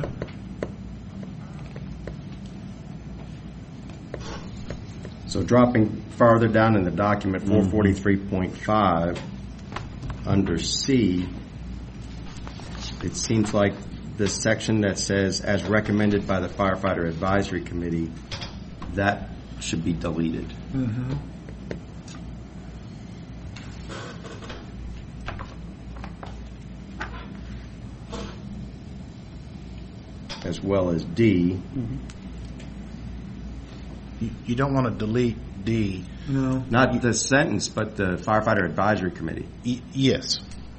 So dropping farther down in the document, four forty-three point five, under C, it seems like this section that says, as recommended by the Firefighter Advisory Committee, that should be deleted. Mm-hmm. As well as D. Mm-hmm. You, you don't want to delete D. No. Not the sentence, but the Firefighter Advisory Committee. Y- yes.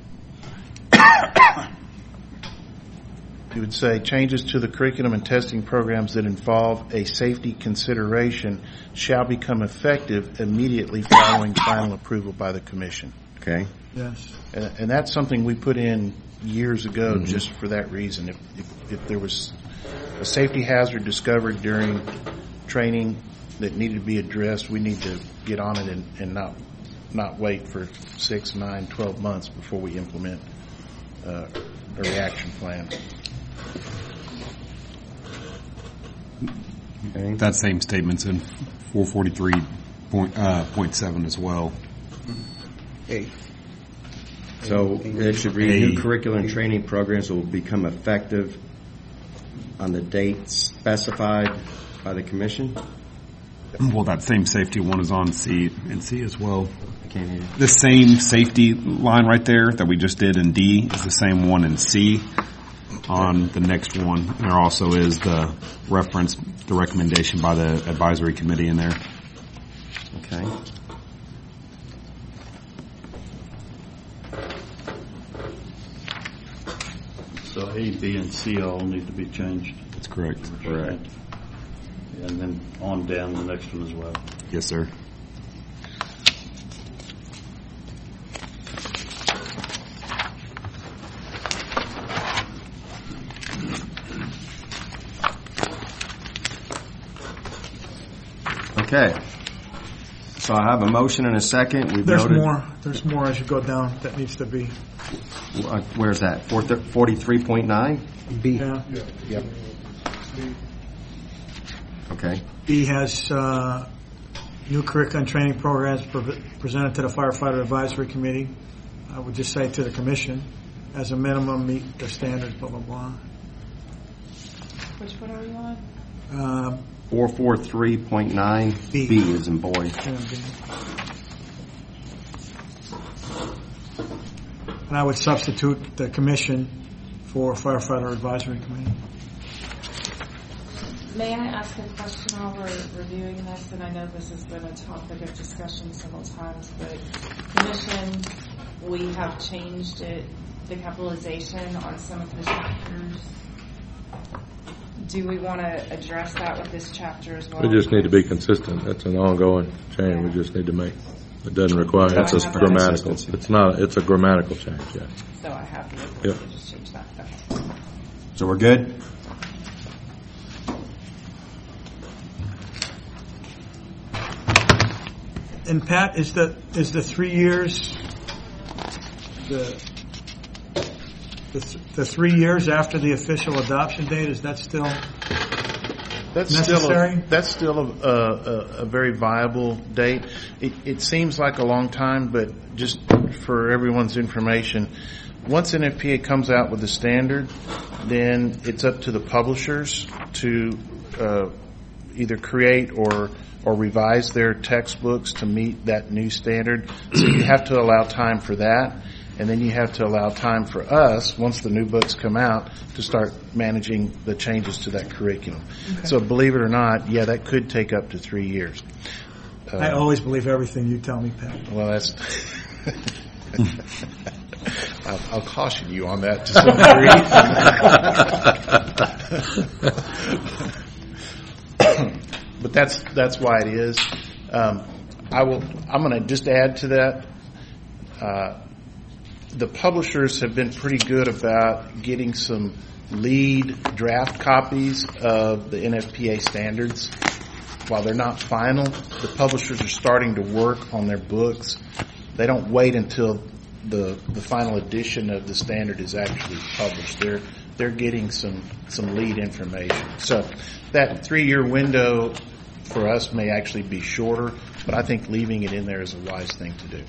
You would say changes to the curriculum and testing programs that involve a safety consideration shall become effective immediately following final approval by the commission. Okay. Yes. And, and that's something we put in years ago Mm-hmm. just for that reason. If, if, if there was a safety hazard discovered during training that needed to be addressed, we need to get on it and, and not not wait for six, nine, twelve months before we implement uh, a reaction plan. Okay. That same statement's in four forty-three point, uh, point seven as well. A. So it should read, A. new curriculum and training programs will become effective on the date specified by the commission? Well, that same safety one is on C and C as well. I can't hear you. The same safety line right there that we just did in D is the same one in C. On the next one, there also is the reference, the recommendation by the advisory committee in there. Okay. So A, B, and C all need to be changed. That's correct. Correct. And then on down the next one as well. Yes, sir. Okay. So I have a motion and a second. We've There's noted, more. There's more as you go down that needs to be. uh, Where's that? forty-three point nine? B. Yeah. Yep. Okay. B has uh, new curriculum and training programs pre- presented to the Firefighter Advisory Committee. I would just say to the commission, as a minimum, meet the standards, blah, blah, blah. Which one are we on? Uh, four forty-three point nine B. B is in boy. And I would substitute the commission for Firefighter Advisory Committee. May I ask a question while we're reviewing this? And I know this has been a topic of discussion several times, but commission, we have changed it, the capitalization on some of the chapters. Do we want to address that with this chapter as well? We just need to be consistent. That's an ongoing change. We just need to make. It doesn't require. That's a grammatical. It's not. It's a grammatical change. Yeah. So I have to Yep. just change that. Okay. So we're good? And Pat, is the is the three years the the, th- the three years after the official adoption date? Is that still That's necessary? Still a, that's still a, a, a very viable date. It, it seems like a long time, but just for everyone's information, once N F P A comes out with the standard, then it's up to the publishers to uh, either create or or revise their textbooks to meet that new standard. So you have to allow time for that. And then you have to allow time for us, once the new books come out, to start managing the changes to that curriculum. Okay. So believe it or not, yeah, that could take up to three years. Uh, I always believe everything you tell me, Pat. Well, that's... I'll, I'll caution you on that to some degree. But that's that's why it is. Um, I will. I'm going to just add to that. Uh, the publishers have been pretty good about getting some lead draft copies of the N F P A standards. While they're not final, the publishers are starting to work on their books. They don't wait until the the final edition of the standard is actually published. They're they're getting some some lead information. So that three-year window for us may actually be shorter, but I think leaving it in there is a wise thing to do.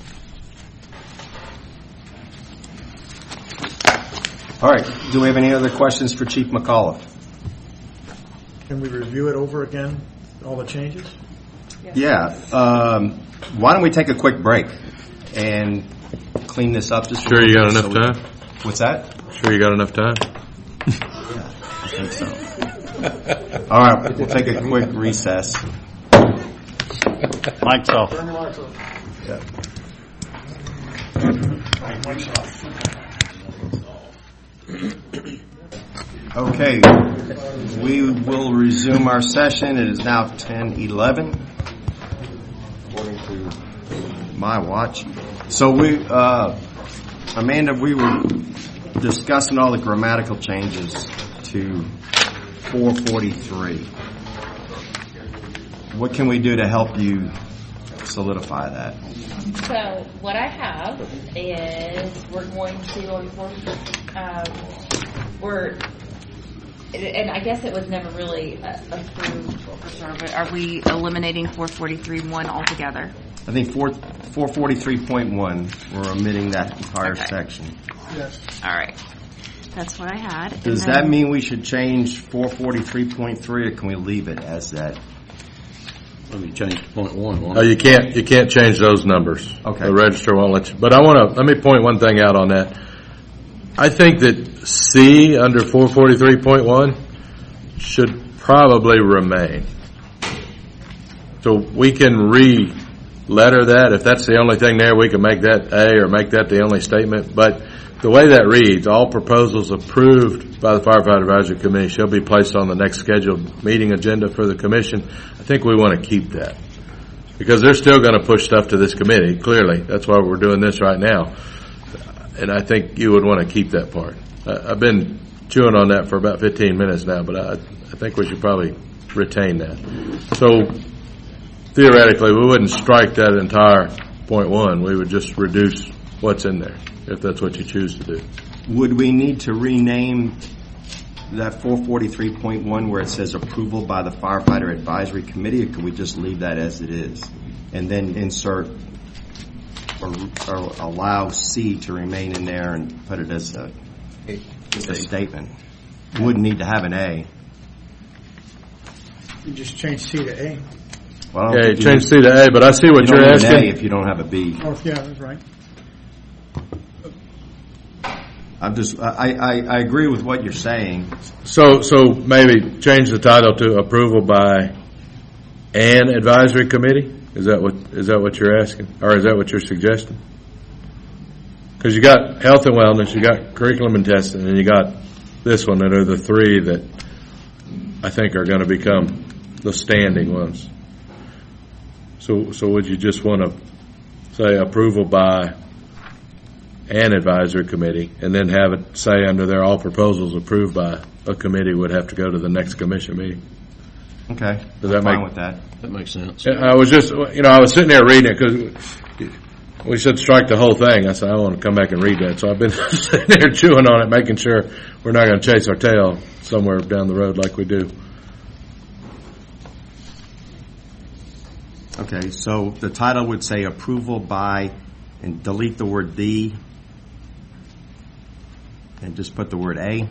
All right. Do we have any other questions for Chief McAuliffe? Can we review it over again, all the changes? Yes. Yeah. Um, why don't we take a quick break and clean this up? Just Sure, you got enough so we- time? What's that? Sure, you got enough time? Yeah, I think so. All right, we'll take a quick recess. Mike's off. Yeah. Okay, we will resume our session. It is now ten eleven, according to my watch. So we, uh, Amanda, we were discussing all the grammatical changes to four forty-three. What can we do to help you solidify that? So what I have is we're going to, um, we're, and I guess it was never really uh, approved, but are we eliminating four forty-three one altogether? I think four, four forty-three point one, we're omitting that entire Okay. section. Yes. All right. That's what I had. Does And that then- mean we should change four forty-three point three, or can we leave it as that? Let me change to point one. won't Oh, I? you can't, you can't change those numbers. Okay. The register won't let you, but I want to, let me point one thing out on that. I think that C under four forty-three point one should probably remain. So we can re-letter that. If that's the only thing there, we can make that A or make that the only statement. But the way that reads, all proposals approved by the Firefighter Advisory Committee shall be placed on the next scheduled meeting agenda for the commission. I think we want to keep that because they're still going to push stuff to this committee, clearly. That's why we're doing this right now. And I think you would want to keep that part. I- I've been chewing on that for about fifteen minutes now, but I, I think we should probably retain that. So theoretically, we wouldn't strike that entire point one. We would just reduce what's in there, if that's what you choose to do. Would we need to rename that four forty-three point one where it says approval by the firefighter advisory committee, or could we just leave that as it is? And then insert or, or allow C to remain in there and put it as a, as a statement. You wouldn't need to have an A. You just change C to A. Well, Yeah, you change C to A, but I see what you you're don't need an asking. A if you don't have a B. Or, yeah, that's right. I'm just, I, I, I agree with what you're saying. So, so maybe change the title to approval by an advisory committee? Is that what, is that what you're asking? Or is that what you're suggesting? Because you got health and wellness, you got curriculum and testing, and you got this one that are the three that I think are going to become the standing ones. So, so would you just want to say approval by an advisory committee, and then have it say under there, all proposals approved by a committee would have to go to the next commission meeting? Okay. Does that I'm fine make- with that? That makes sense. I was just, you know, I was sitting there reading it because we said strike the whole thing. I said, I want to come back and read that. So I've been sitting there chewing on it, making sure we're not going to chase our tail somewhere down the road like we do. Okay, so the title would say approval by, and delete the word the, and just put the word A.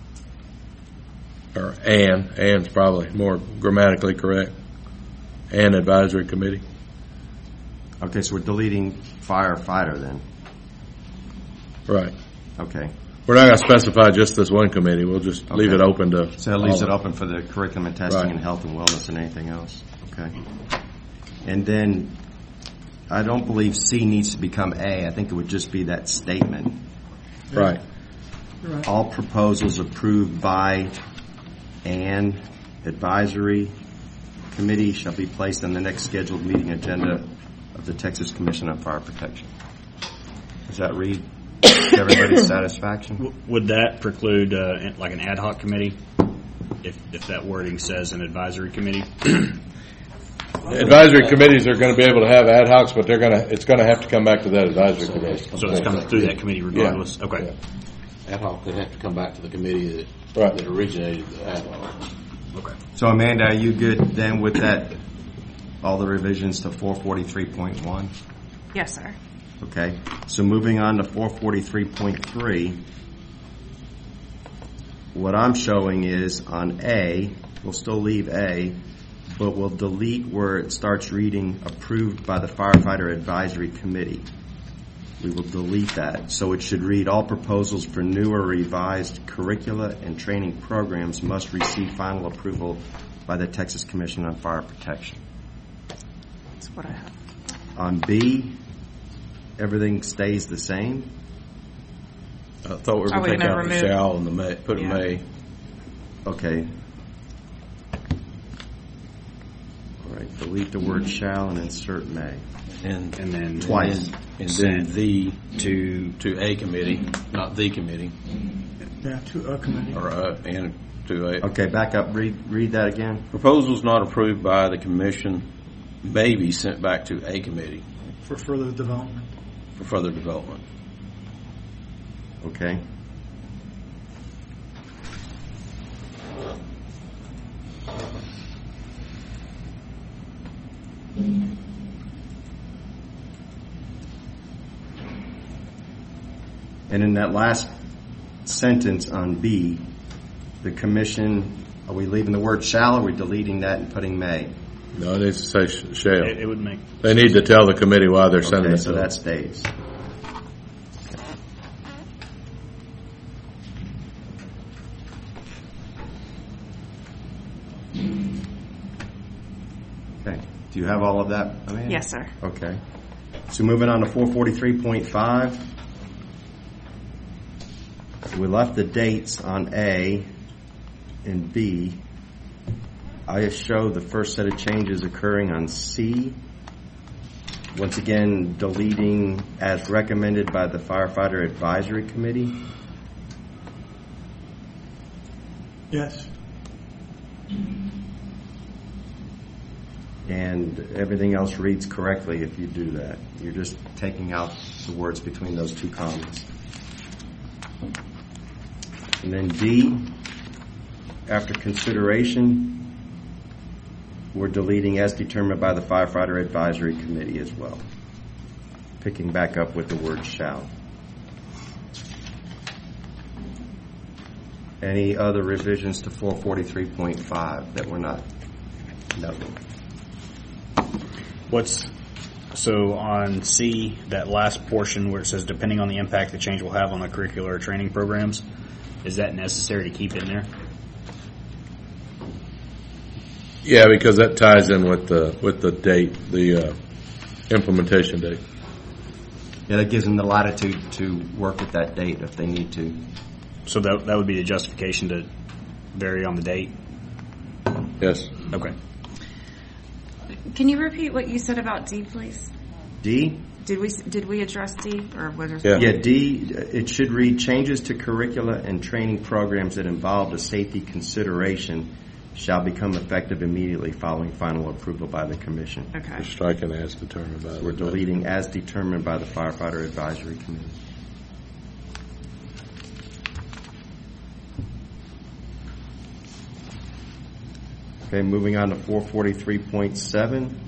Or an, an's probably more grammatically correct. An advisory committee. Okay, so we're deleting firefighter then. Right. Okay. We're not going to specify just this one committee. We'll just leave it Okay. open to. So it leaves all it of open for the curriculum and testing Right. and health and wellness and anything else. Okay. And then I don't believe C needs to become A. I think it would just be that statement. Right. Right. All proposals approved by an advisory committee shall be placed on the next scheduled meeting agenda of the Texas Commission on Fire Protection. Does that read to everybody's satisfaction? W- Would that preclude uh, like an ad hoc committee, if if that wording says an advisory committee? Advisory committees are going to be able to have ad hocs, but they're going to, it's going to have to come back to that advisory committee. So it's coming through that committee regardless? Okay. Ad hoc would have to come back to the committee that, Right. that originated the ad hoc. Okay. So Amanda, are you good then with that, all the revisions to four forty-three point one? Yes, sir. Okay, so moving on to four forty-three point three, what I'm showing is on A, we'll still leave A, but we'll delete where it starts reading approved by the firefighter advisory committee. We will delete that. So it should read all proposals for new or revised curricula and training programs must receive final approval by the Texas Commission on Fire Protection. That's what I have. On B, everything stays the same. I thought we were Are going we to take gonna out the remove- shall and the may, put a Yeah. may. Okay. All right, delete the word shall and insert may. And, And then Twice. And, and then the to to a committee, not the committee, Yeah, to a committee. or uh, and to a Okay, back up. Read read that again. proposals not approved by the commission may be sent back to a committee For further development. for further development. Okay. And in that last sentence on B, the commission, are we leaving the word shall, or are we deleting that and putting may? No, it needs to say sh- shall. it, it would make They need to tell the committee why they're sending Okay, it so to them. that stays. Okay. Do you have all of that, Amanda? Yes, sir. Okay. So moving on to four forty-three point five. We left the dates on A and B. I show the first set of changes occurring on C. Once again, deleting as recommended by the Firefighter Advisory Committee. Yes. And everything else reads correctly if you do that. You're just taking out the words between those two commas. And then D, after consideration, we're deleting as determined by the firefighter advisory committee as well. Picking back up with the word shall. Any other revisions to four forty-three point five that we're not noting? What's, so on C, that last portion where it says depending on the impact the change will have on the curricular or training programs, is that necessary to keep in there? Yeah, because that ties in with the, with the date, the uh, implementation date. Yeah, that gives them the latitude to work with that date if they need to. So that that would be the justification to vary on the date? Yes. Okay. Can you repeat what you said about D, please? D? Did we did we address D or what is Yeah. Yeah, D, it should read changes to curricula and training programs that involve a safety consideration shall become effective immediately following final approval by the commission. Okay. We're striking as determined by. We're deleting as determined by the firefighter advisory committee. Okay, moving on to four forty-three point seven.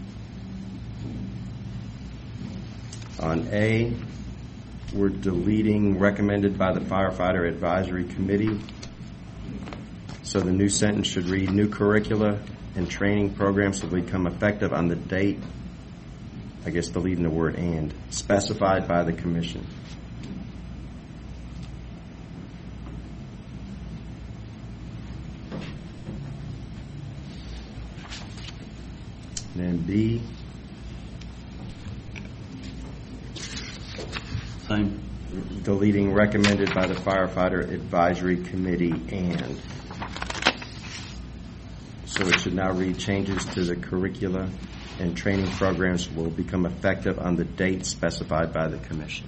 On A, we're deleting recommended by the firefighter advisory committee. So the new sentence should read, new curricula and training programs will become effective on the date, I guess deleting the word and, specified by the commission. And then B, Same. deleting recommended by the firefighter advisory committee and. So it should now read changes to the curricula and training programs will become effective on the date specified by the commission.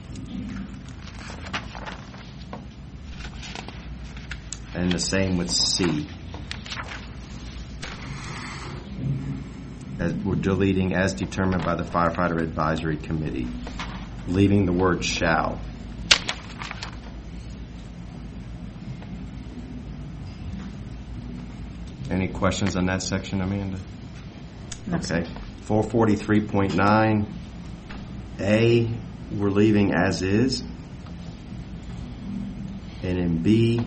And the same with C. As we're deleting as determined by the firefighter advisory committee, leaving the word shall. Any questions on that section, Amanda? No, Okay. four forty-three point nine A, we're leaving as is. And in B,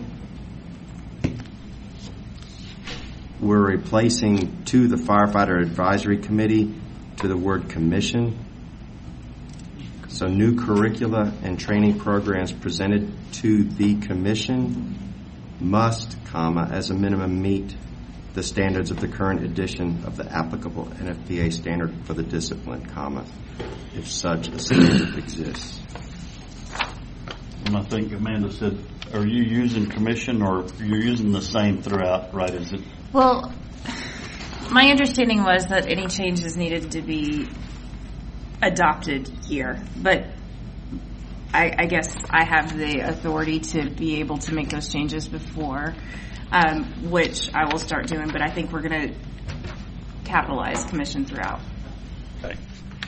we're replacing to the firefighter advisory committee to the word commission. So new curricula and training programs presented to the commission must, comma, as a minimum meet the standards of the current edition of the applicable N F P A standard for the discipline, comma, if such a standard exists. And I think Amanda said, are you using commission or you're using the same throughout, right? Is it? Well, my understanding was that any changes needed to be adopted here, but I, I guess I have the authority to be able to make those changes before, um, which I will start doing, but I think we're going to capitalize commission throughout. Okay.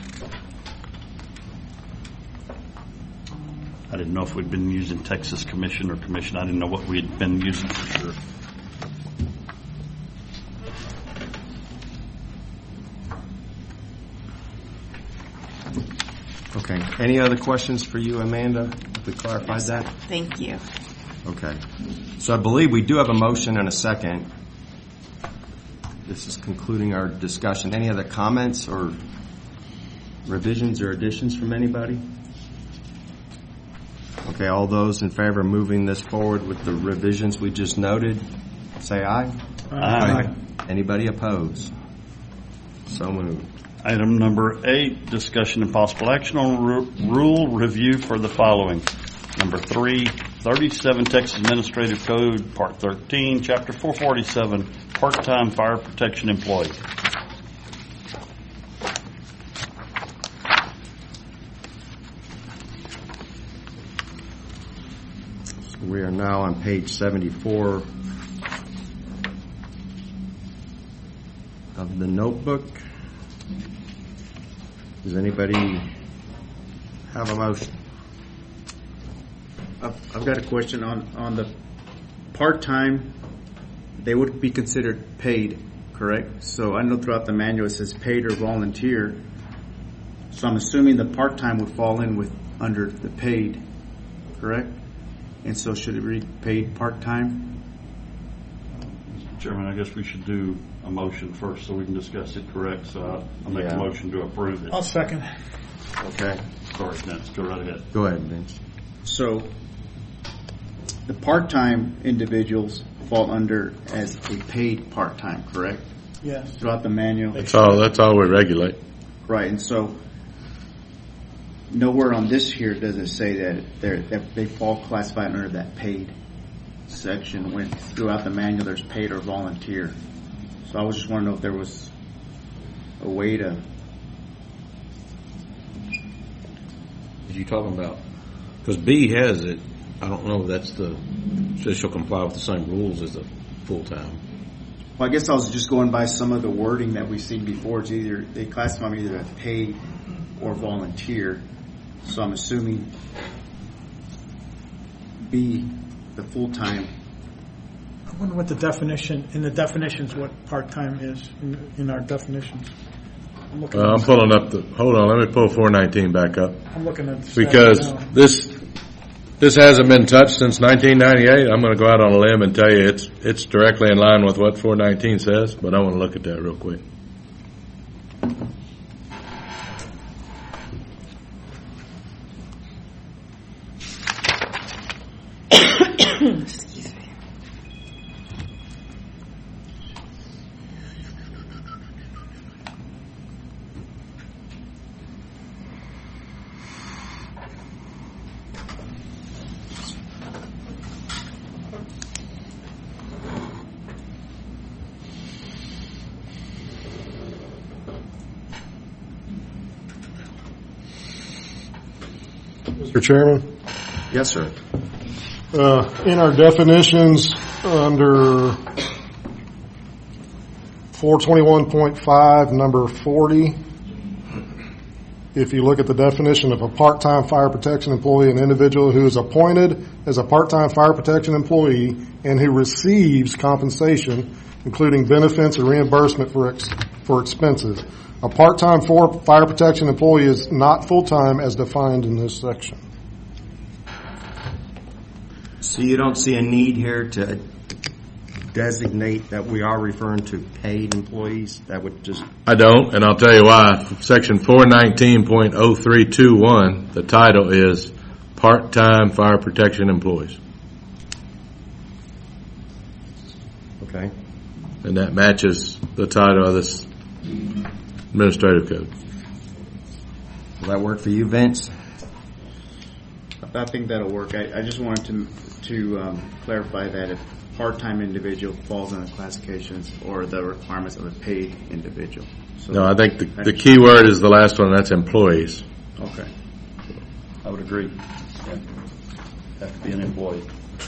I didn't know if we'd been using Texas Commission or Commission. I didn't know what we had been using for sure. Okay. Any other questions for you, Amanda? Have we clarified that? Thank you. Okay. So I believe we do have a motion and a second. This is concluding our discussion. Any other comments or revisions or additions from anybody? Okay, all those in favor of moving this forward with the revisions we just noted, say aye. Aye. Anybody opposed? So moved. Item number eight, discussion and possible action on ru- rule review for the following. Number three, thirty-seven Texas Administrative Code, Part thirteen, Chapter four forty-seven, part-time fire protection employee. We are now on page seventy-four of the notebook. Does anybody have a motion? I've, I've got a question on, on the part-time they would be considered paid, correct? So I know throughout the manual it says paid or volunteer. So I'm assuming the part-time would fall in with under the paid, correct? And so should it read paid part-time? Chairman, I guess we should do a motion first so we can discuss it, correct? So I'll make Yeah. a motion to approve it. I'll second. Okay. Sorry, Vince, go right ahead. Go ahead, Vince. So the part-time individuals fall under as a paid part-time, correct? Yes. Throughout the manual. That's all, that's all we regulate. Right, and so nowhere on this here does it say that they're, that they fall classified under that paid section. When throughout the manual there's paid or volunteer. So I was just wondering if there was a way to. Are you talking about? Because B has it. I don't know if that's the, says she'll comply with the same rules as the full-time. Well, I guess I was just going by some of the wording that we've seen before. It's either, they classify them either as paid or volunteer. So I'm assuming B, the full-time. I wonder what the definition, in the definitions, what part-time is in, in our definitions. I'm looking, Uh, I'm at, pulling up the, hold on, let me pull four nineteen back up. I'm looking at the statute Because now. this, this hasn't been touched since nineteen ninety-eight. I'm going to go out on a limb and tell you it's, it's directly in line with what four nineteen says, but I want to look at that real quick. Mister Chairman, Yes, sir. uh, in our definitions under four twenty-one point five, number forty, if you look at the definition of a part-time fire protection employee, an individual who is appointed as a part-time fire protection employee and who receives compensation, including benefits and reimbursement for ex- for expenses. A part-time for fire protection employee is not full-time as defined in this section. So you don't see a need here to designate that we are referring to paid employees? That would just, I don't, and I'll tell you why. Section four nineteen point oh three two one, the title is part-time fire protection employees. okay. And that matches the title of this administrative code. Will that work for you, Vince? I think that'll work. I, I just wanted to to um, clarify that if part-time individual falls in the classifications or the requirements of a paid individual. So No, I think the, the key word is the last one, that's employees. Okay. I would agree. Yeah. Have to be an employee.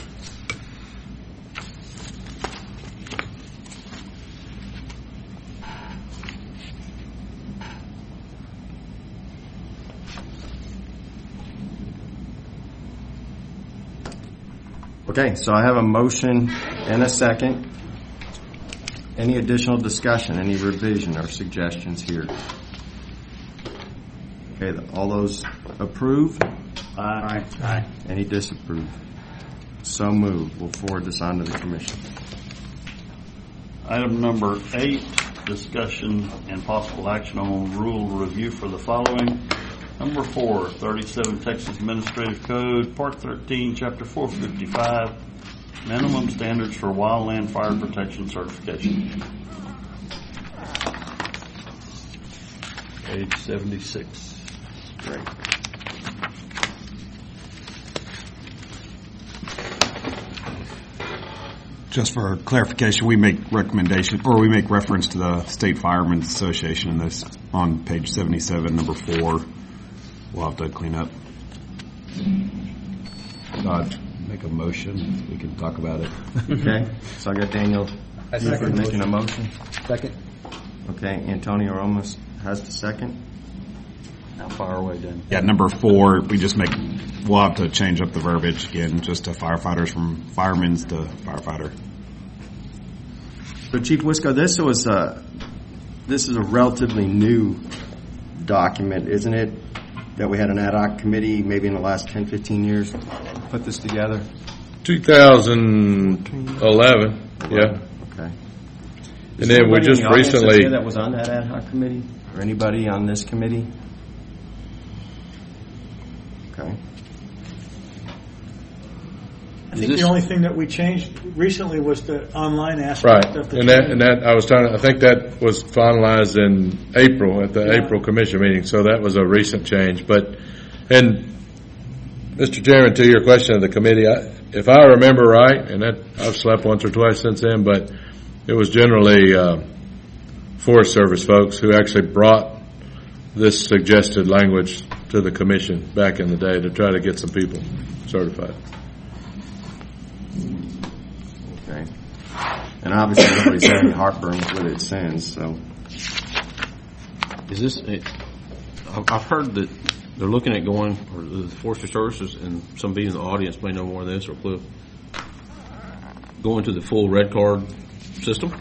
Okay, so I have a motion and a second. Any additional discussion, any revision or suggestions here? Okay, all those approve? Aye. Aye. Any disapprove? So moved. We'll forward this on to the commission. Item number eight, discussion and possible action on rule review for the following. Number four, thirty-seven Texas Administrative Code, Part thirteen, Chapter four fifty-five, Minimum Standards for Wildland Fire Protection Certification. Page seventy-six. Great. Just for clarification, we make recommendation, or we make reference to the State Firemen's Association in this on page seventy-seven, number four. We'll have to clean up. Not make a motion. We can talk about it. Okay, so I got Daniel Buford making a motion. Second. Okay, Antonio Ramos has the second. How far away, Dan? Yeah, number four, we just make, we'll have to change up the verbiage again, just to firefighters from firemen's to firefighter. So Chief Wisco, this was a, this is a relatively new document, isn't it? That we had an ad hoc committee maybe in the last ten, fifteen years put this together? two thousand eleven, yeah. Okay. And then we just recently. That was on that ad hoc committee? Or anybody on this committee? Okay. I think the only thing that we changed recently was the online aspect Right, of the and that, training. and that, I was trying to, I think that was finalized in April, at the Yeah. April commission meeting, so that was a recent change, but, and, Mister Chairman, to your question of the committee, I, if I remember right, and that, I've slept once or twice since then, but it was generally, uh, Forest Service folks who actually brought this suggested language to the commission back in the day to try to get some people certified. Okay. And obviously nobody's had any heartburns with it since, so. Is this, it, I've I've heard that they're looking at going, or the Forestry Services, and somebody in the audience may know more of this, or Cliff, going to the full red card system?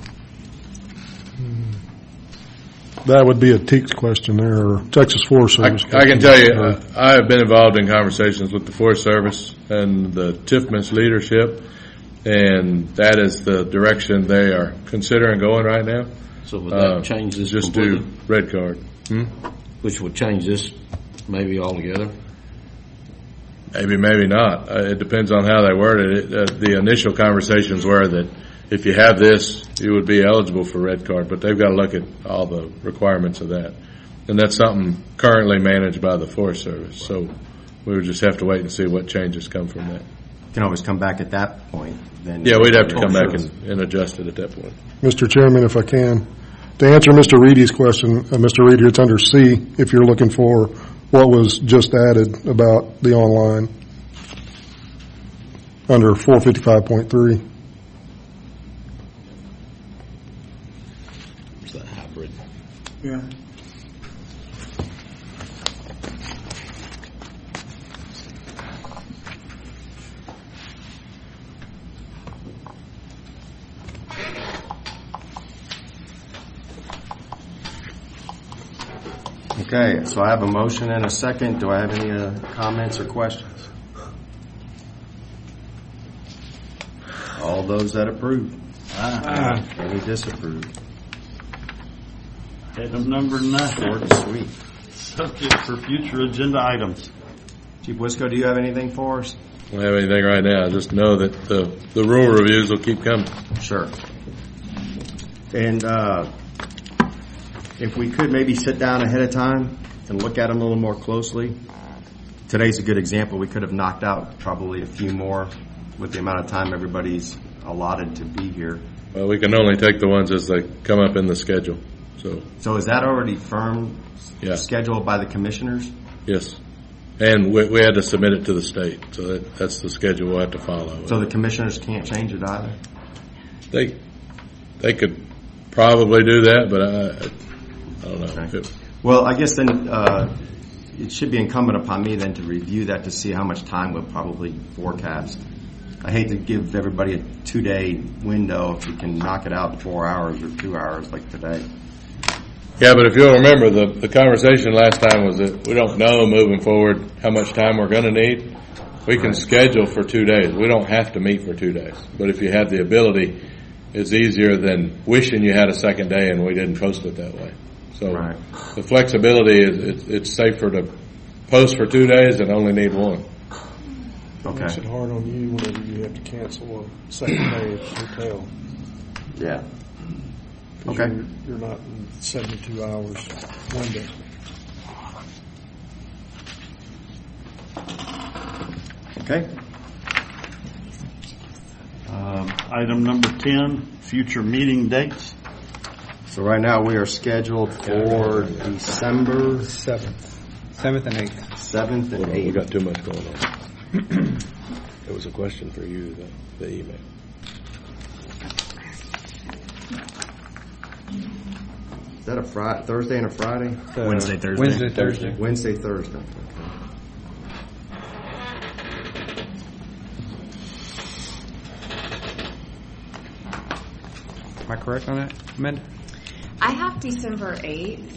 That would be a T E C question there, or Texas Forest I, Service. I can tell you, uh, I have been involved in conversations with the Forest Service and the T I F M I S leadership, and that is the direction they are considering going right now. So would that Uh, change this Just completely? do red card. Hmm? Which would change this maybe altogether? Maybe, maybe not. Uh, it depends on how they worded it. Uh, the initial conversations were that if you have this, you would be eligible for red card, but they've got to look at all the requirements of that. And that's something currently managed by the Forest Service. So we would just have to wait and see what changes come from that. Can always come back at that point, then. Yeah, we'd have to come back and, and adjust it at that point. Mister Chairman, if I can, to answer Mister Reedy's question, uh, Mister Reedy, it's under C if you're looking for what was just added about the online under four fifty-five point three. Is that hybrid? Yeah. Okay, so I have a motion and a second. Do I have any uh, comments or questions? All those that approve? Aye. Any disapprove? Item number nine. Short and sweet. Subject for future agenda items. Chief Wisco, do you have anything for us? I don't have anything right now. I just know that the, the rule reviews will keep coming. Sure. And uh, if we could maybe sit down ahead of time and look at them a little more closely. Today's a good example. We could have knocked out probably a few more with the amount of time everybody's allotted to be here. Well, we can only take the ones as they come up in the schedule. So, So is that already firm, yeah. scheduled by the commissioners? Yes. And we, we had to submit it to the state, so that, that's the schedule we'll have to follow. So the commissioners can't change it either? They they could probably do that, but I, I don't know. Okay. If it, Well, I guess then uh, it should be incumbent upon me then to review that to see how much time we'll probably forecast. I hate to give everybody a two-day window if we can knock it out in four hours or two hours like today. yeah, but if you'll remember, the, the conversation last time was that we don't know moving forward how much time we're going to need. We can schedule for two days. We don't have to meet for two days. But if you have the ability, it's easier than wishing you had a second day and we didn't post it that way. So Right. the flexibility is it's, it's safer to post for two days and only need one. It makes it hard on you whenever you have to cancel a second day at the hotel. Yeah. 'Cause Okay. You're, you're not in seventy-two hours window. Okay. Um, Item number ten, future meeting dates. So right now we are scheduled for December Seventh. Seventh and eighth. seventh and We eighth. got too much going on. It was a question for you, the, the email. Is that a Friday, Thursday and a Friday? Uh, Wednesday, Thursday. Wednesday, Thursday. Wednesday, Thursday. Okay. Am I correct on that, Amanda? I have December eighth.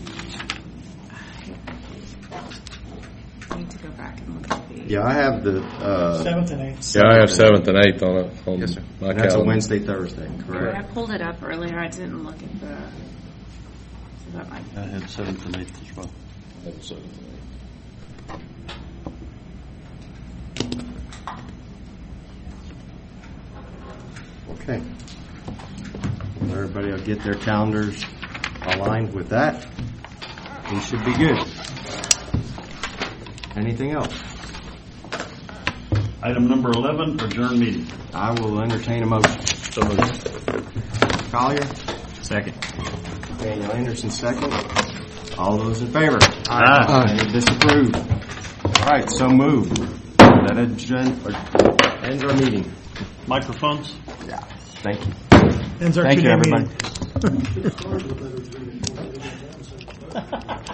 I need to go back and look at these. Yeah, I have the, uh. Seventh and eighth. Yeah, I have seventh and eighth on it, on Yes, sir. my And that's a calendar. Wednesday, Thursday, I correct? pulled it up earlier. I didn't look at the. So that might. I had seventh and eighth as well. Okay. Everybody will get their calendars aligned with that. We should be good. Anything else? Item number eleven, adjourn meeting. I will entertain a motion. So moved. Collier, Second. Daniel Anderson, second. All those in favor? Aye. Any disapproved? All right, so moved. That adjourn, or ends our meeting. Microphones? Yeah, thank you. Ends our Thank you, two-day everybody. meeting.